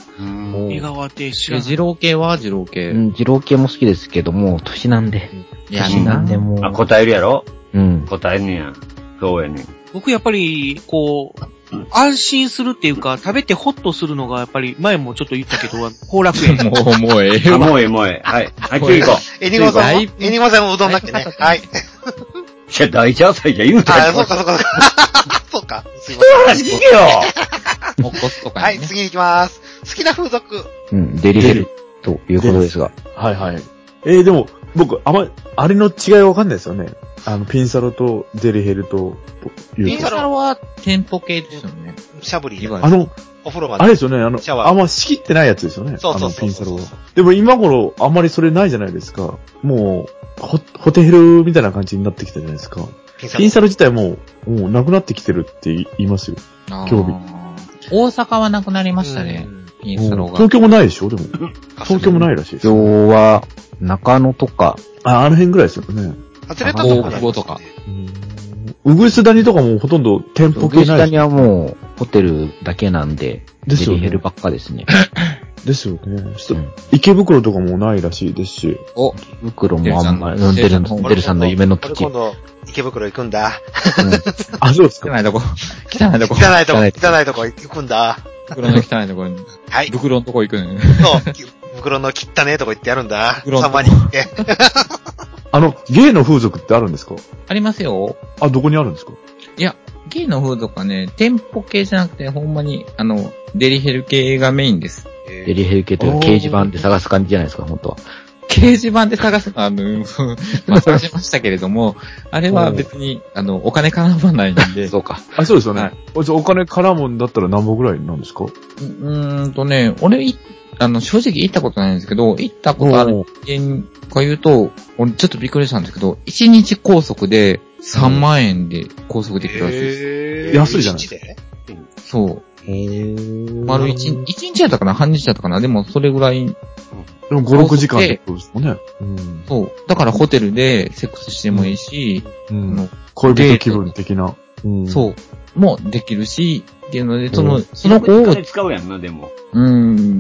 江川って知らえ、 ない。 二郎系は二郎系。 うん、二郎系も好きですけども、年なんで。 いや、 年なんでもう。 あ、答えるやろうん。 答えんねや。そうやねん。 僕やっぱり、こう、安心するっていうか、食べてホッとするのが、やっぱり、前もちょっと言ったけど、後楽園。 もう、もうええあ、 わ。 もうええ、もうええ。はい。はい、次行こう。 エニゴさんも、エニゴさんもうどんだっけね。はい。 いや、大チャーサイじゃ言うたあ、 よ。 そうかそうかそうか。そうか。すいま話聞けよもこすとかね。 はい、次行きます。好きな風俗。 うん、デリヘルということですが。 はいはい。えー、でも、僕、あんま、あれの違いわかんないですよね。あの、ピンサロとデリヘルと、 ピンサロは店舗系ですよね。 シャブリー。 あの、 お風呂があれですよね、あの、 シャワーあんま仕切ってないやつですよね。 そうそうそうそうあの、ピンサロは。でも今頃、あんまりそれないじゃないですか。もう、ホ、ホテルみたいな感じになってきたじゃないですか。 ピンサロピンサロ自体も、もうなくなってきてるって言いますよ。興味。 大阪はなくなりましたね。ピンサロが。 東京もないでしょでも。東京もないらしいです。 東京は、中野とか。 あ、あの辺ぐらいですよね。 外れたとこ大久保とか。 うぐいす谷とかもほとんど店舗系ない。 うぐいす谷はもう、ホテルだけなんで、 ですよねデリヘルばっかですね。 ですよね。うん、池袋とかもないらしいですし。 お、 池袋もあんまり、うん、デル、デルさんの夢の土地。 今度、池袋行くんだ。 うん、あ、そうですか。 汚いとこ。汚いとこ。 汚いとこ、汚いとこ行くんだ。 袋の汚いとこに。 はい。 袋のとこ行くのね。 そう。袋の汚ねえとこ行ってやるんだ。たまに行って。 あの、ゲイの風俗ってあるんですか？ ありますよ。 あ、どこにあるんですか？ いや、ゲイの風俗はね、店舗系じゃなくて、ほんまに、あの、デリヘル系がメインです。 デリヘル系というか掲示板で探す感じじゃないですか、本当は。 掲示板で探すのは、あの、まあ、探しましたけれども、あれは別に、あの、お金絡まないんで。 そうか。 あ、そうですよね。 はい、 お金絡むんだったら何本ぐらいなんですか？うーんとね、俺、あの、正直行ったことないんですけど、行ったことある人間が言うと、俺ちょっとびっくりしたんですけど、いちにち拘束でさんまんえんで拘束できるらしいです。 えー、安いじゃないですか。 そう。丸一日、一日やったかな半日やったかなでもそれぐらい。 でもご、ろくじかんってことですもんね。 うん、そう。だからホテルでセックスしてもいいし、 うん、あの恋人気分的な。 うん、そう。もできるし、っていうので、その、 その子を。金使うやんな、でも。 うん、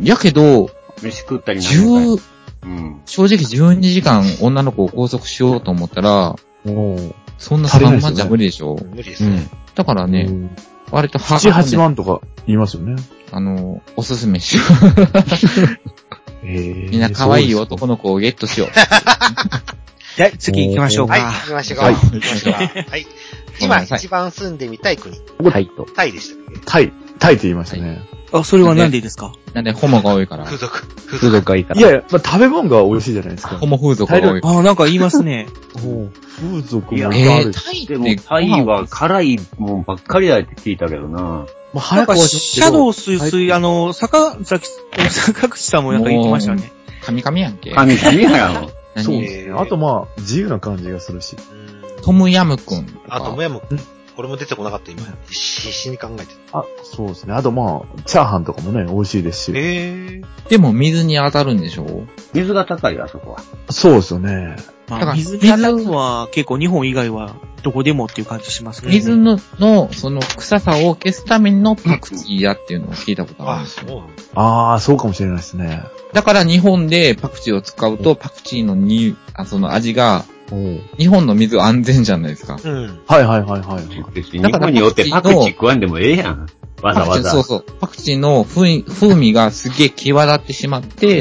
やけど、 飯食ったりなんか。 うん、正直じゅうにじかん女の子を拘束しようと思ったら、そんなさんまんじゃ無理でしょ。 無理ですね。 うん、だからね、うん、割とはち、はちまんとか言いますよね。 あの、おすすめしよう。みんな可愛い男の子をゲットしよう。 はい、次行きましょうか。 はい、行きましょうか。はい、行きましょうか。はい。今一番住んでみたい国。 タイと。 タイでしたっけ？ タイ。タイって言いましたね。 あ、それはなんでですか？ なんで、ホモが多いから。 風俗。 風俗がいいから。 いやいや、まあ、食べ物が美味しいじゃないですか。 ホモ風俗が多い。 あ、なんか言いますね。 風俗もいっぱいいある。 タイでも、タイは辛いもんばっかりだって聞いたけどな。 まあ、早くシャドウスイスイ、あの、坂崎、坂口さんもなんか言ってましたね。 神々やんけ。 神々やん。 そうですね。あとまあ、自由な感じがするし。 トムヤムくん。 あ、トムヤムくん。これも出てこなかった今。必死に考えてあ、そうですね。あとまあ、チャーハンとかもね、美味しいですし。 へー。でも水に当たるんでしょ？ 水が高いよ、あそこは。 そうですよね。 まあ、水に当たるのは結構日本以外はどこでもっていう感じしますけど、ね。 水の、の、その臭さを消すためのパクチーやっていうのを聞いたことあるんですよ。 ああ、そうかもしれないですね。 だから日本でパクチーを使うと、パクチーのに、あ、その味が、日本の水は安全じゃないですか。 うん。 はいはいはいはい。 別に日本によってパクチー食わんでもええやん。わざわざ。 そうそう。パクチーの風味がすげえ際立ってしまって、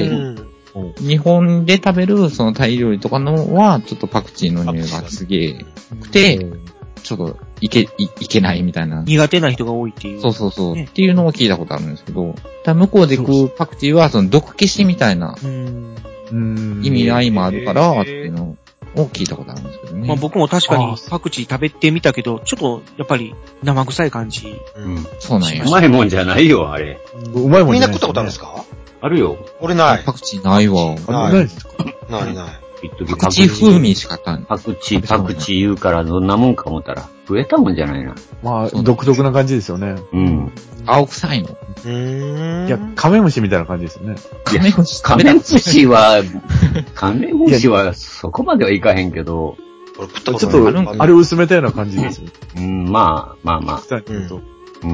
うん日本で食べるそのタイ料理とかのは、ちょっとパクチーの匂いがすげえくて、ちょっといけ、い、いけないみたいな。 苦手な人が多いっていう。 そうそうそう。ね、っていうのを聞いたことあるんですけど、だ向こうで食うパクチーはその毒消しみたいな意味合いもあるからっていうのを聞いたことあるんですけどね。 まあ僕も確かにパクチー食べてみたけど、ちょっとやっぱり生臭い感じ。 うん。 そうなんや。 うまいもんじゃないよ、あれ。 うまいもんじゃない。 みんな食ったことあるんですか？ あるよ。 俺ない。 パクチーないわ。 ないですか？ ないない。 パクチー風味しかない。 パクチー、パクチー言うからどんなもんか思ったら、増えたもんじゃないな。 まあ、独特な感じですよね。 うん。 青臭いの。 うーん。 いや、カメムシみたいな感じですよね。 カメムシカメムシは、カメムシはそこまではいかへんけど、 俺食ったこちょっとない。 と、あれ薄めたような感じですよ。 うん、まあ、まあまあ。 うん。 うん。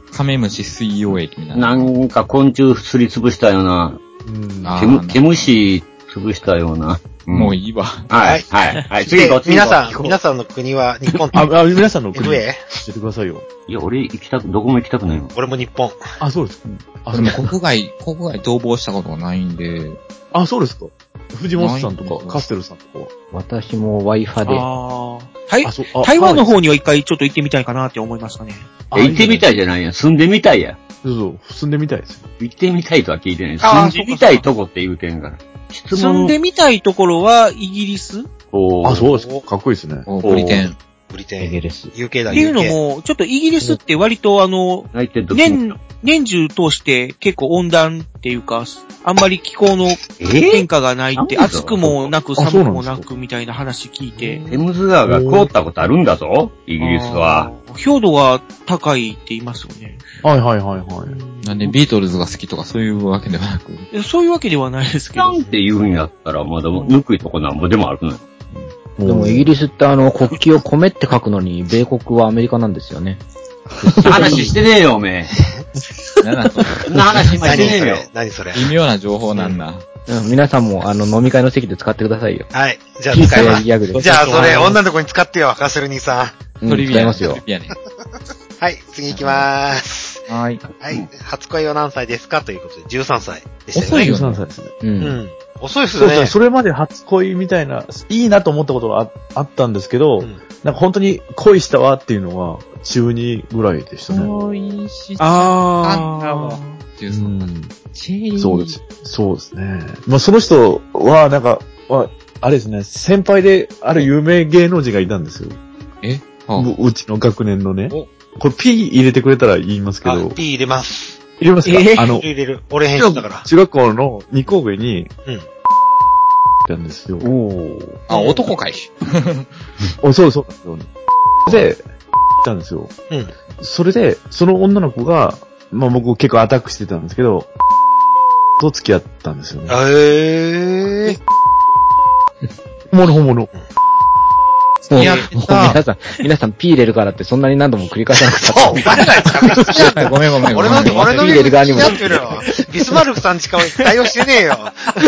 カメムシ水溶液みたいな。 なんか昆虫すりつぶしたような、うん、毛む、毛虫潰したような。 うん、もういいわ。 はい、はい、はい。次行こう、次行こう。皆さん、皆さんの国は日本あ、あ、皆さんの国。教えてくださいよ。 いや、俺行きたく、どこも行きたくないの。 俺も日本。 あ、そうですか。 あ、でも国外、国外逃亡したことがないんで。 あ、そうですか。藤本さんとか、カステルさんとか。 私も Wi-Fi で。 あはい。台湾の方には一回ちょっと行ってみたいかなって思いましたね。 行ってみたいじゃないや。住んでみたいや。 そうそう、住んでみたいですよ。 行ってみたいとは聞いてない。住んでみたいとこって言うてんから。 住んでみたいところはイギリス？ あ、そうですか。かっこいいですね。 ブリテン。 ブリテン。 イギリス。 ユーケー だ、 っていうのも、ちょっとイギリスって割とあの、年、年中通して結構温暖っていうか、あんまり気候の変化がないって、暑くもなく寒くもなくみたいな話聞いて。 テムズ川が凍ったことあるんだぞ、イギリスは。 氷度が高いって言いますよね。 はいはいはいはい。 なんでビートルズが好きとかそういうわけではなく。 そういうわけではないですけど。 なんて言うんやったらまだぬくいとこなんぼでもあるのよ。 でもイギリスってあの、国旗を米って書くのに、米国はアメリカなんですよね。 話してねえよ、おめえ。 何そんな話今してねえよ。 何それ。 微妙な情報なんだ。 うん、皆さんもあの、飲み会の席で使ってくださいよ。 はい。じゃあ使います。 ギャグで。 じゃあそれ、女の子に使ってよ、カスルニーさん。トリビアますよ。 はい、次行きまーす。 はい。 はい。初恋は何歳ですかということで、じゅうさんさいでしたよね。 遅いよ、じゅうさんさいですね。 うん。 遅いっすね。そうそう、それまで初恋みたいな、いいなと思ったことが あ, あったんですけど、うん、なんか本当に恋したわっていうのは、中にぐらいでしたね。 恋した。 ああ。 じゅうさん、うん、 そうです。そうですね。まあその人は、なんか、あれですね、先輩である有名芸能人がいたんですよ。 えう, うちの学年のね。これ P 入れてくれたら言いますけど。 P 入れます。 入れますか、 えー、あの、入れる。俺編集だから。 中学校のに校上に、うん。いたんですよ。 おあ、男かい。 お、そうそうなんですよ。で、いたんですよ。 うん。 それで、その女の子が、まあ僕結構アタックしてたんですけど、と付き合ったんですよね。 えー。 本物本物。 もう、もう皆さん、皆さん P 入れるからってそんなに何度も繰り返さなくても。 そう、バレないですかごめんごめん。 俺の、俺の P 入れる側にも。ビスマルクさんしか対応してねえよ。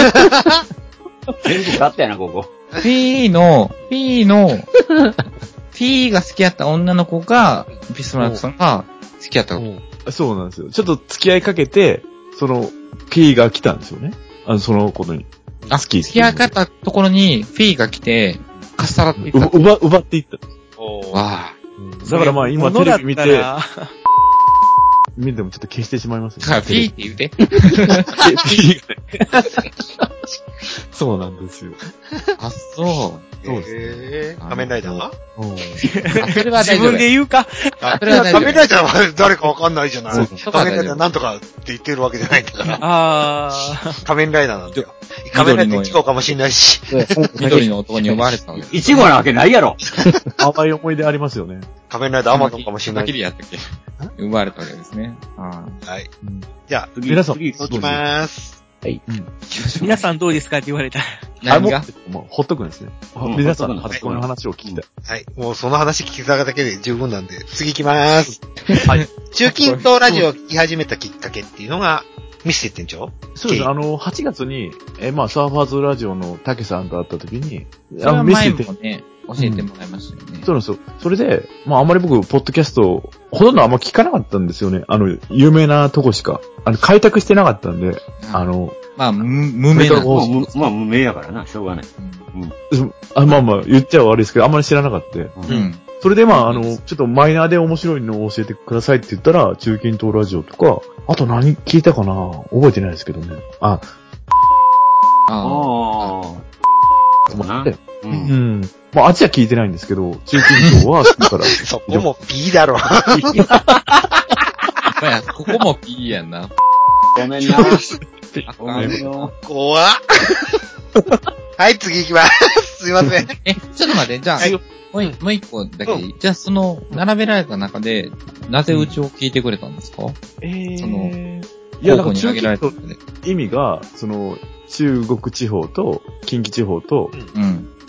全部勝ったやな、ここ。 P の、P の、P が好きやった女の子が、ビスマルクさんが好きやった子。 そうなんですよ。ちょっと付き合いかけて、その、P が来たんですよね。あの、その子に。 あ、好き。付き合いかったところに、P が来て、かっさらっていった。 奪、奪っていった。 おわぁ。だからまあ今テレビ見て、見てもちょっと消してしまいますね。だから P って言うて。 そうなんですよ。 あ、そう。 そうですね。 えー、仮面ライダーうん。それは大丈夫。 自分で言うか。 それは仮面ライダーは誰かわかんないじゃない。仮面ライダーなんとかって言ってるわけじゃないんだから。 あー。仮面ライダーなんだよ。仮面ライダー一号かもしれないし。 緑の男に呼ばれてたわけです。 一号なわけないやろ。 甘い思い出ありますよね。 仮面ライダーアマゾンかもしれない。 はっきりやったっけ。生まれたわけですね。 はい。じゃあ、 皆さん、 次行きまーす。 はい。うん、 皆さんどうですかって言われたら。 何がもう、ほっとくんですね。皆さんの初恋の話を聞きたい。 はい。もうその話聞きただけで十分なんで、次行きまーす。はい。中近東ラジオを聞き始めたきっかけっていうのが、ミステ店長そうです。あの、はちがつに、え、まあ、サーファーズラジオの竹さんと会った時に、 あの、ミステ店ね、教えてもらいましたよね、うん。 そうなんですよ。それで、まあ、あんまり僕、ポッドキャスト、ほとんどあんま聞かなかったんですよね。あの、有名なとこしか。あの、開拓してなかったんで、うん、あの、 まあ、無名な。 まあ、無名やからな、しょうがない。 うん。あまあまあ、言っちゃ悪いですけど、あんまり知らなかった。うん。それでまあ、あの、ちょっとマイナーで面白いのを教えてくださいって言ったら、中近東ラジオとか、あと何聞いたかな覚えてないですけどね。あ、 ああ。 そうな。うん。うん。まあ、あっちは聞いてないんですけど、中近東は好きから。 そこも P だろ。 ここも P やんな。 ごめんな。 ごめんよ。怖っ。はい、次行きます。すいません。 え、ちょっと待って、じゃあ、はい、もうもう一個だけ、うん、じゃあその、並べられた中で、なぜうちを聞いてくれたんですか、うん、 えー、 その、 いや、なんか中近東意味が、その、中国地方と、近畿地方と、 うん、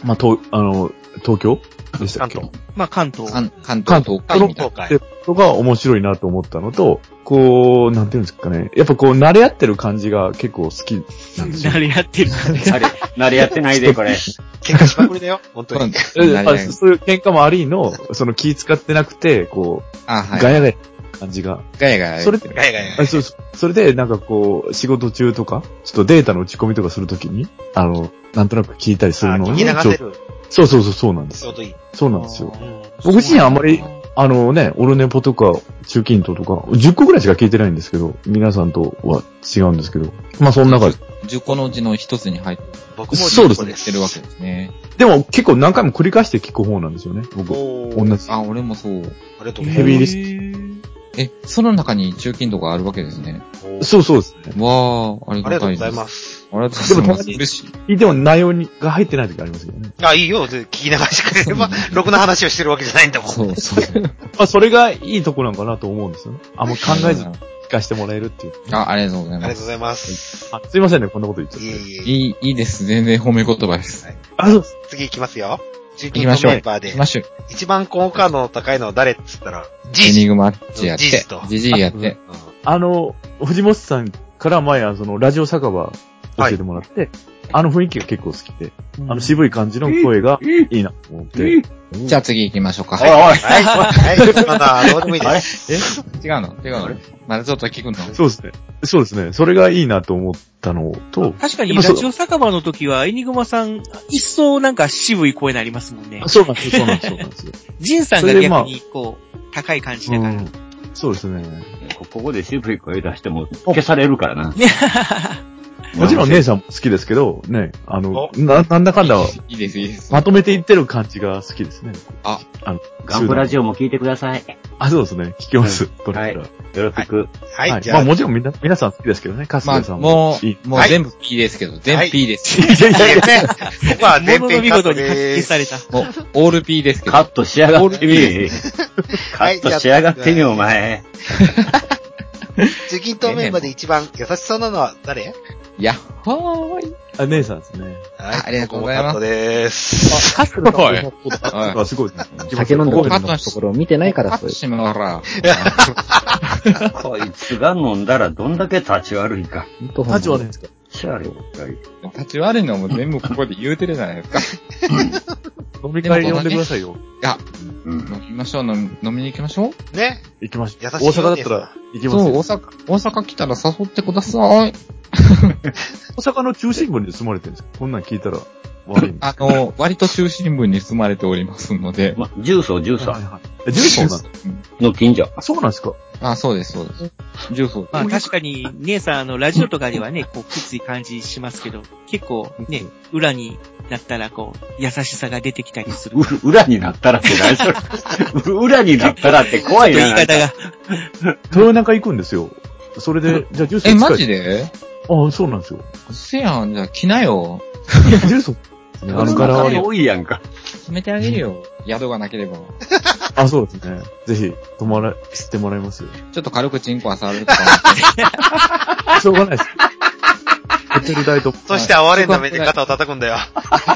まあ、と、あの、東京でしたっけ？ 関東。 まあ、関東。 関関関東、 東東海。 ってことが面白いなと思ったのと、こう、なんていうんですかね。やっぱこう、慣れ合ってる感じが結構好きなんですよ。 慣れ合ってる感じ。 慣れ、慣れ合ってないで、これ。 喧嘩しまくりだよ、本当に。 あそういう喧嘩もありの、その気使ってなくて、こう、 あ、はい。 ガヤガヤ感じが。 ガヤガヤ。 それで、 ガヤガヤ。 あそうそう。それで、なんかこう、仕事中とか、ちょっとデータの打ち込みとかするときに、あの、なんとなく聞いたりするの聞き流せる。 そうそうそう、そうなんです。 ちょうどいい。 そうなんですよ。僕自身あんまり、あのね、オルネポとか、中近東とか、じゅっこぐらいしか聞いてないんですけど、皆さんとは違うんですけど、まあその中で。 じゅっこのうちの一つに入って、 僕もじゅっこですしてるわけですね。 でも結構何回も繰り返して聞く方なんですよね、僕。同じ。 あ、俺もそう。 ありがとうございます。 ヘビーリスえ、その中に中近東があるわけですね。 そうそうですね。 わー、ありありがとうごがたいです。 ざいます。 ありがとうございます。 でもたまに嬉しい。 聞いても内容にが入ってない時ありますよね。 あ、いいよ。聞き流してくれれば、ろくな話をしてるわけじゃないんだもん。 そうそう。 まあそれがいいとこなんかなと思うんですよね。あ、もう考えずに聞かせてもらえるっていう。 あ、ありがとうございます。 ありがとうございます。 あ、すいませんね、こんなこと言っちゃって。 いえいえ。 いい、いいです。全然褒め言葉です。はい、 あ、そうです。 次行きますよ。中近東メンバーで。 行きましょう。 一番好感度の高いのは誰っつったら、 ジジ。エニグマッチやって。 ジジと。 ジジイやって。 あの、藤本さんから前はそのラジオ酒場教えてもらって、はい、あの雰囲気が結構好きで、うん、あの渋い感じの声がいいなと思って。 じゃあ次行きましょうか。 おいおい。 はい、はい、まだどうでもいいです。 え違うの違うのまだちょっと聞くのそうですね。そうですね。それがいいなと思ったのと。 確かにラジオ酒場の時は、エニグマさん、一層なんか渋い声になりますもんね。 そうなんですよ、そうなんですよ。そうなんですよ。 ジンさんが逆にこう、高い感じだから。うんそうですね。 ここで渋い声出しても消されるからな。 もちろん姉さんも好きですけど、ね、あの、な、なんだかんだ、 いいです、いいです。 まとめていってる感じが好きですね。 あ、 あの、ガンプラジオも聞いてください。 あ、そうですね。聞きます。 はい。よろしく。 はい。 はい。まあもちろんみんな、皆さん好きですけどね、カスケさんも。もう、もう全部 P ですけど、全部 P です。 いやいやいや、 ここは全編カットに消された。 もう、オール P ですけど。 カットしやがってみ。カットしやがってみ、お前。 中近東メンバーで一番優しそうなのは誰？ やっほーい。 あ、姉さんですね。 はい。 ありがとうございます。 カットでーす。 カットのところ、あ、すごい。 酒飲んでるところを見てないから、 カットしてもらこいつが飲んだらどんだけ立ち悪いか。 立ち悪いんですか？ 立ち悪い。 立ち悪いのも全部ここで言うてるじゃないですか。 飲み会呼んでくださいよ。 いや、飲みましょう、飲みに行きましょう。 ね。 行きましょう。 優しい。 大阪だったら行きますよ。 そう、大阪、大阪来たら誘ってください。 大阪の中心部に住まれてるんですか？こんなん聞いたら悪い。 あの、割と中心部に住まれておりますので。 ま、重曹、重曹。 はいはい。重曹なんの近所。 あ、そうなんですか？ あ、そうです、そうです。重曹。 まあ確かに、姉さん、あの、ラジオとかではね、こう、きつい感じしますけど、結構ね、裏になったら、こう、優しさが出てきたりする。 裏になったらって何それ裏になったらって怖いな。 言い方が。 豊中行くんですよ。それで、じゃあ重曹え、マジで？ あ、そうなんですよ。 せやん、じゃあ来なよ。 重曹あの柄は多いやんか。 決めてあげるよ。宿がなければ。 あ、そうですね。ぜひ、泊まら、知ってもらいますよ。 ちょっと軽くチンコは触るとか思って。しょうがないです。ホテル代と。 そして哀れんだ目で肩を叩くんだよ。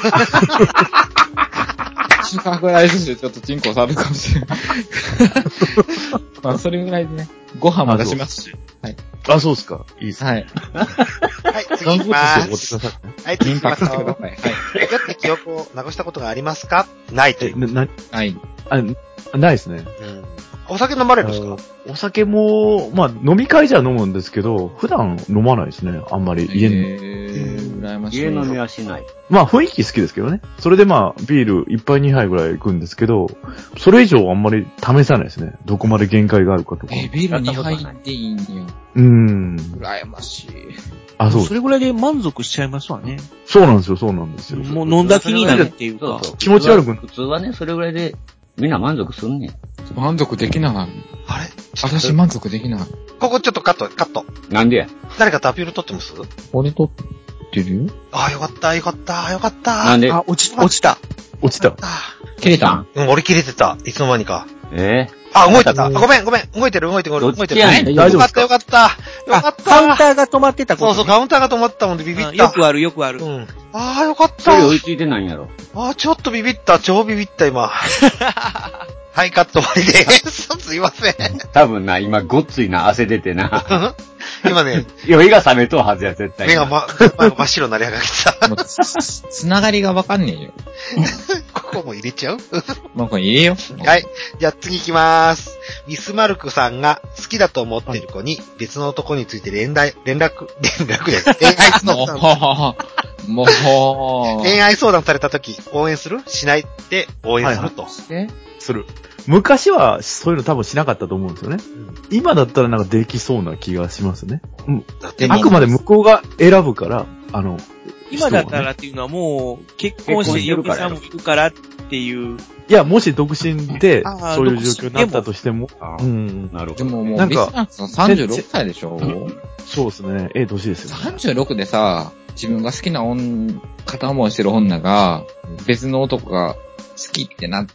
宿泊来週でちょっとチンコを触るかもしれない。まあ、それぐらいでね、ご飯も出しますし。はい。 あ、そうですか。いいですね。はい。 はい、次行きます。はい、次行きます。 はい。はい。 だって記憶をなくしたことがありますか？ないという。 な、 ない。 あ、ないですね。 うん。お酒飲まれるんですか？ お酒も、まあ、飲み会じゃ飲むんですけど、普段飲まないですね。あんまり家に。 えー、羨ましい。 家飲みはしない。 まあ、雰囲気好きですけどね。それでまあ、ビール一杯二杯ぐらい行くんですけど、それ以上あんまり試さないですね。どこまで限界があるかとか。 えー、ビール二杯でいいんや。 うーん。 羨ましい。 あ、そう。 それぐらいで満足しちゃいますわね。 そうなんですよ、そうなんですよ。 もう飲んだ気になるっていうか。 気持ち悪く普通はね、それぐらいで、みんな満足すんねん。 満足できない。 あれ私満足できない。 ここちょっとカット、カット。 なんでや誰かタピオル撮ってます？ 俺撮ってるよ。 あ、よかった、よかった、よかった。 なんであ、落ち、落ちた。 落ちた。 切れたん？ うん、俺切れてた。いつの間にか。 えあ、動いてた。ごめん、ごめん。動いてる、動いてる、動いてる。 大丈夫よかった、よかった。よかった。 カウンターが止まってたこと、ね。 そうそう、カウンターが止まったもんでビビった。 よくある、よくある。うん。 ああ、よかった。 それ追いついてないんやろ。 ああ、ちょっとビビった。超ビビった、今。はい、カット終わりです。すいません。 多分な、今、ごっついな、汗出てな。 今ね。 酔いが冷めとうはずや、絶対。 目がま、真っ白になり上がってた。 つ、つながりがわかんねえよ。 ここも入れちゃうもうこれ入れよ。 はい。じゃあ次行きまーす。ミスマルクさんが好きだと思ってる子に別の男について連絡、連絡、連絡です。恋愛相談。 もう、 恋愛相談された時、応援するしないって応援すると。 はいはい、する。昔はそういうの多分しなかったと思うんですよね。うん、今だったらなんかできそうな気がしますね。うん。あくまで向こうが選ぶから、あの、 今だったらっていうのはもう結婚して嫁さんもいるからっていう。 いや、もし独身でそういう状況になったとしても。 うん。なるほど。でももう、なんか、さんじゅうろくさいでしょ？ そうですね。ええ年ですよ、ね。 さんじゅうろくでさ、自分が好きな女、片思いしてる女が、別の男が好きってなって、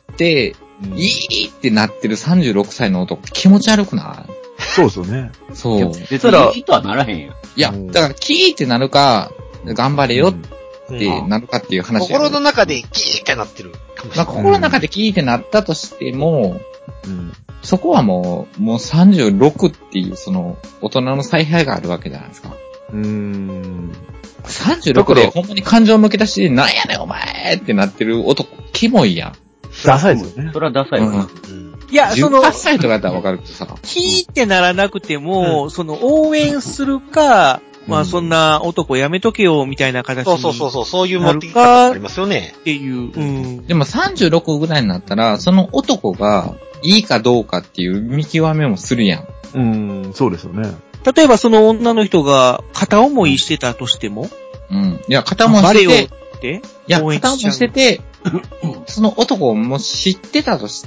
うん、いいってなってるさんじゅうろくさいの男気持ち悪くない？ そうですよね。 そう。 別にいいとはならへんやん。 いや、だからキーってなるか、頑張れよってなるかっていう話、 うん、心の中でキーってなってるかもしれない。 まあ、心の中でキーってなったとしても、うん、そこはもう、もうさんじゅうろくっていうその大人の采配があるわけじゃないですか。うーん。さんじゅうろくでほんまに感情向け出し、なんやねんお前ってなってる男、キモいやん。 ダサいですよね。 それはダサいよな。 うん、いや、その、 じゅうはっさいとかだったらわかるけどさ。 キーってならなくても、うん、その応援するか、まあそんな男やめとけよみたいな形になるか。 そうそうそう、そういう持ってき方ありますよね。 っていう。うん。 でもさんじゅうろくぐらいになったら、その男がいいかどうかっていう見極めもするやん。 うーん、そうですよね。 例えばその女の人が片思いしてたとしても、 うん。いや、片思いしてて、 いや、片思いしてて、その男をもし知ってたとして、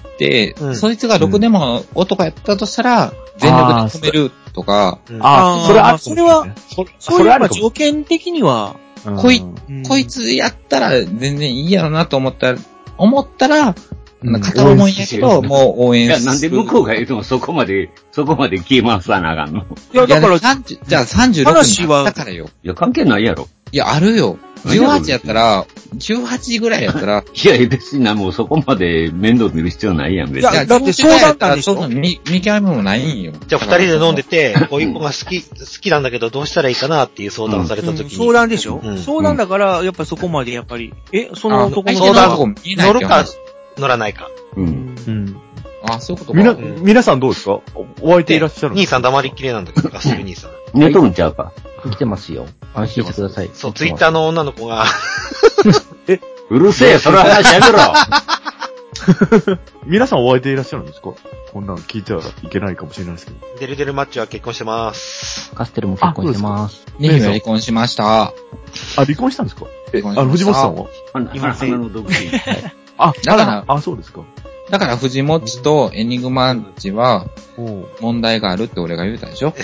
うん、そいつがろくでも男やったとしたら、全力で止めるとか。 ああ、それは、それは、それは条件的には、 こい、こいつやったら全然いいやろなと思ったら、思ったら、片思いやけど、もう応援する。 いや、なんで向こうが言うともそこまで、そこまで消え回さなあかんの。 いや、だから、 じゃあさんじゅうろくになったからよ。 いや、関係ないやろ。 いや、あるよ。じゅうはちやったら、じゅうはちぐらいやったら。 いや、別にな、もうそこまで面倒見る必要ないやん、別に。 いや、だってそうだったんでしょ？ そう見、見極めもないんよ。 じゃあ二人で飲んでて、こういう子が好き、好きなんだけどどうしたらいいかなっていう相談された時に。うんうん、 相談でしょ、うん、相談だから、やっぱりそこまでやっぱり、え、その男の相談乗るか、乗らないか。 うん。うん。あ、そういうことか。 みな、皆さんどうですか？お相手いらっしゃるんですか？ 兄さん黙りっきりなんだけど、ガスル兄さん。 寝とんちゃうか。 来てますよ。安心してください。 そう、ツイッターの女の子が。 え、うるせえ、その話やめろ皆さんお相手いらっしゃるんですか？こんなの聞いてはいけないかもしれないですけど。 デルデルマッチは結婚してます。 カステルも結婚してます。 ネヒは離婚しました。 あ、離婚したんですか？え、あの、藤本さんは今、花の独身。 あ、だから、あ、そうですか。 だから、藤もっちとエニグマンチは、問題があるって俺が言うたでしょ？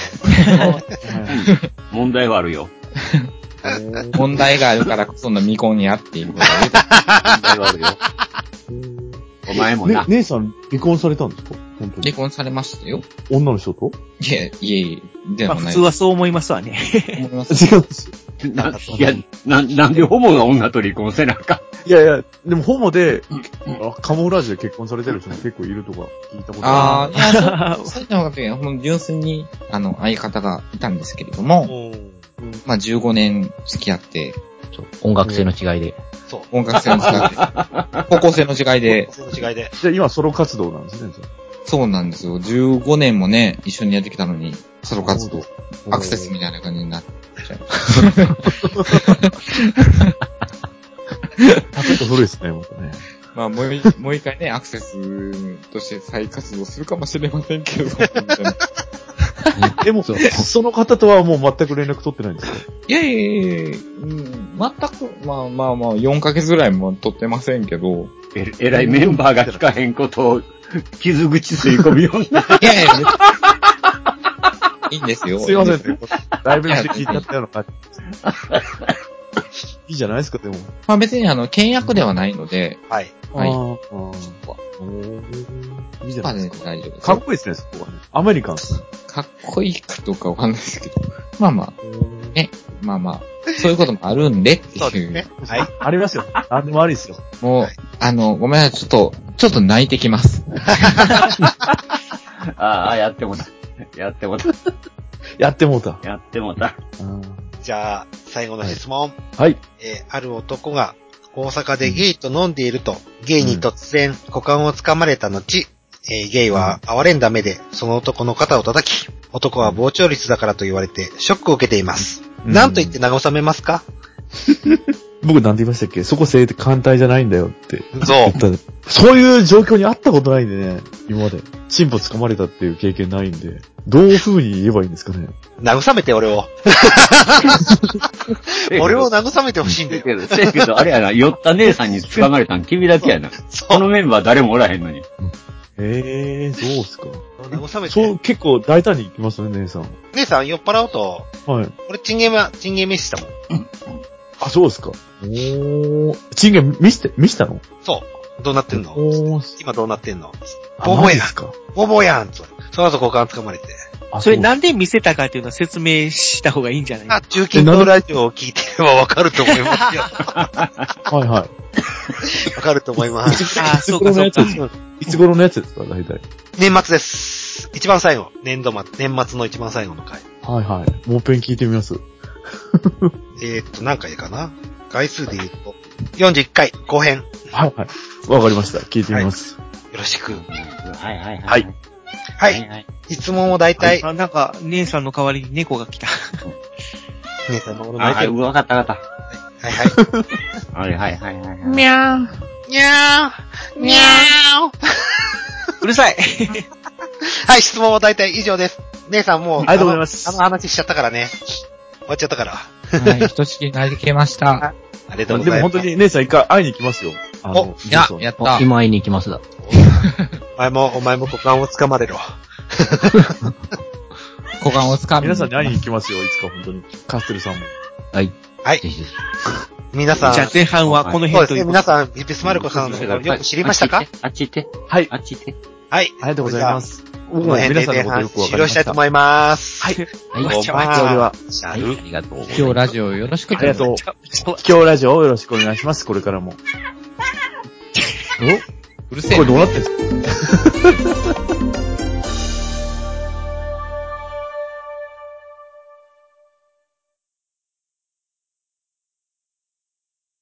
問題はあるよ。 問題があるからこその未婚やっていうことを言うた。 問題はあるよ。お前もな。 ね、姉さん、離婚されたんですか？ 本当に。離婚されましたよ。 女の人と？ いや、いえいえ、でもない。 まあ、普通はそう思いますわね。 思います。違うんですよ。 な、いや、な、なんでホモが女と離婚せなあかん。いやいや、でもホモで、カモフラージュで結婚されてる人も結構いるとか聞いたことある。 ああ、いや、そう、そういうのがね、ほんと純粋に、あの、相方がいたんですけれども、まあ、じゅうごねん付き合って、 音楽性の違いで。 そう。 音楽性の違いで。方向性の違いで。 方向性の違いで。 じゃあ今ソロ活動なんですね、じゃあ。 そうなんですよ。じゅうごねんもね、一緒にやってきたのに、ソロ活動、アクセスみたいな感じになっちゃう。 パクッとそれですね、またね。 まあ、もう、もう一回ね、アクセスとして再活動するかもしれませんけど。 でも、その方とはもう全く連絡取ってないんですか？ いやいやいや、うん、全く、まあまあまあ、よんかげつぐらいも取ってませんけど。 え、えらいメンバーが聞かへんことを、傷口吸い込むような。 いやいや、いいんですよ。 すいませんね。だいぶ聞いちゃったような感じ。いいじゃないですか、でも。 まあ別にあの、倹約ではないので。 はい。 はい。 いいじゃないですか。 大丈夫です。 かっこいいですね、そこはね。アメリカンですね。 かっこいいかどうかわかんないですけど。まあまあ。ね。まあまあ。そういうこともあるんでっていう。そうですね。 はい。ありますよ。なんでもありですよ。 もう、あの、ごめんなさい。ちょっと、ちょっと泣いてきます。 ああ、やってもた。やってもた。 やってもうた。 やってもた。 じゃあ、最後の質問。 はい。 えー、ある男が大阪でゲイと飲んでいると、ゲイに突然股間をつかまれた後、えー、ゲイは哀れんだ目でその男の肩を叩き、男は膨張率だからと言われてショックを受けています。何と言って慰めますか？ 僕なんて言いましたっけ？そこ性って簡単じゃないんだよって。 そう。 そういう状況にあったことないんでね、今まで。チンポ掴まれたっていう経験ないんで、どういう風に言えばいいんですかね。 慰めて俺を。俺を慰めてほしいんだよ。けど、 せやけど、あれやな、酔った姉さんに掴まれたん君だけやな。このメンバー誰もおらへんのに。 ええー、そうっすか。 慰めて。 そう、結構大胆に行きますね、姉さん。 姉さん酔っ払うと、 はい。 俺チンゲーム、チンゲームしたもん。うん。 あ、そうですか。おー。チンゲー見せて、見せたの？ そう。どうなってんの？ おー。 今どうなってんの？ボーボーやん。ボーボーやん。その後股間掴まれて。 それなんで見せたかっていうのは説明した方がいいんじゃない？ あ、中近東ラジオを聞いてればわかると思いますよ。 はいはい。 わかると思います。 あ、そうかそうか。 いつ頃のやつですか、大体。 年末です。一番最後。年度末、年末の一番最後の回。 はいはい。もう一遍聞いてみます。 えーっと、何回かな？回数で言うと、よんじゅういっかい、後編。 はいはい。わかりました。聞いてみます。 はい、よろしく。 はいはいはい。 はい。 はい。はいはい、質問を大体、 はい、あ、なんか、姉さんの代わりに猫が来た。 姉さんのもの泣いてる。 あ、わかったわかった。 はいはい。 はいはいはいはい。 みゃー。にゃー。にゃー。うるさい。 はい、質問は大体以上です。姉さんもう、 ありがとうございます。 あの話しちゃったからね。終わっちゃったから。 はい、ひとしきり泣いてきました。 ありがとうございます。 でも本当に姉さん一回会いに行きますよ。 あの、いや、やった。 今会いに行きますだ。 お前も、お前も股間を掴まれろ。 股間を掴む。 皆さんに会いに行きますよ、いつか本当に。カステルさんも。 はい。 はい。 ぜひぜひ。 皆さん。 じゃあ前半はこの辺という。そうですね、 皆さん、ビビスマルコさんのことよく知りましたか？ あっち行って。 はい。 あっち行って。 はい。 ありがとうございます。 僕も皆さんのことよくわかりました。終了したいと思います。 はい。 はい。 ご視聴では。 はい。ありがとう。 今日ラジオよろしく。 ありがとう。今日ラジオをよろしくお願いします。これからも。 お？うるせえ。 これどうなってんすか？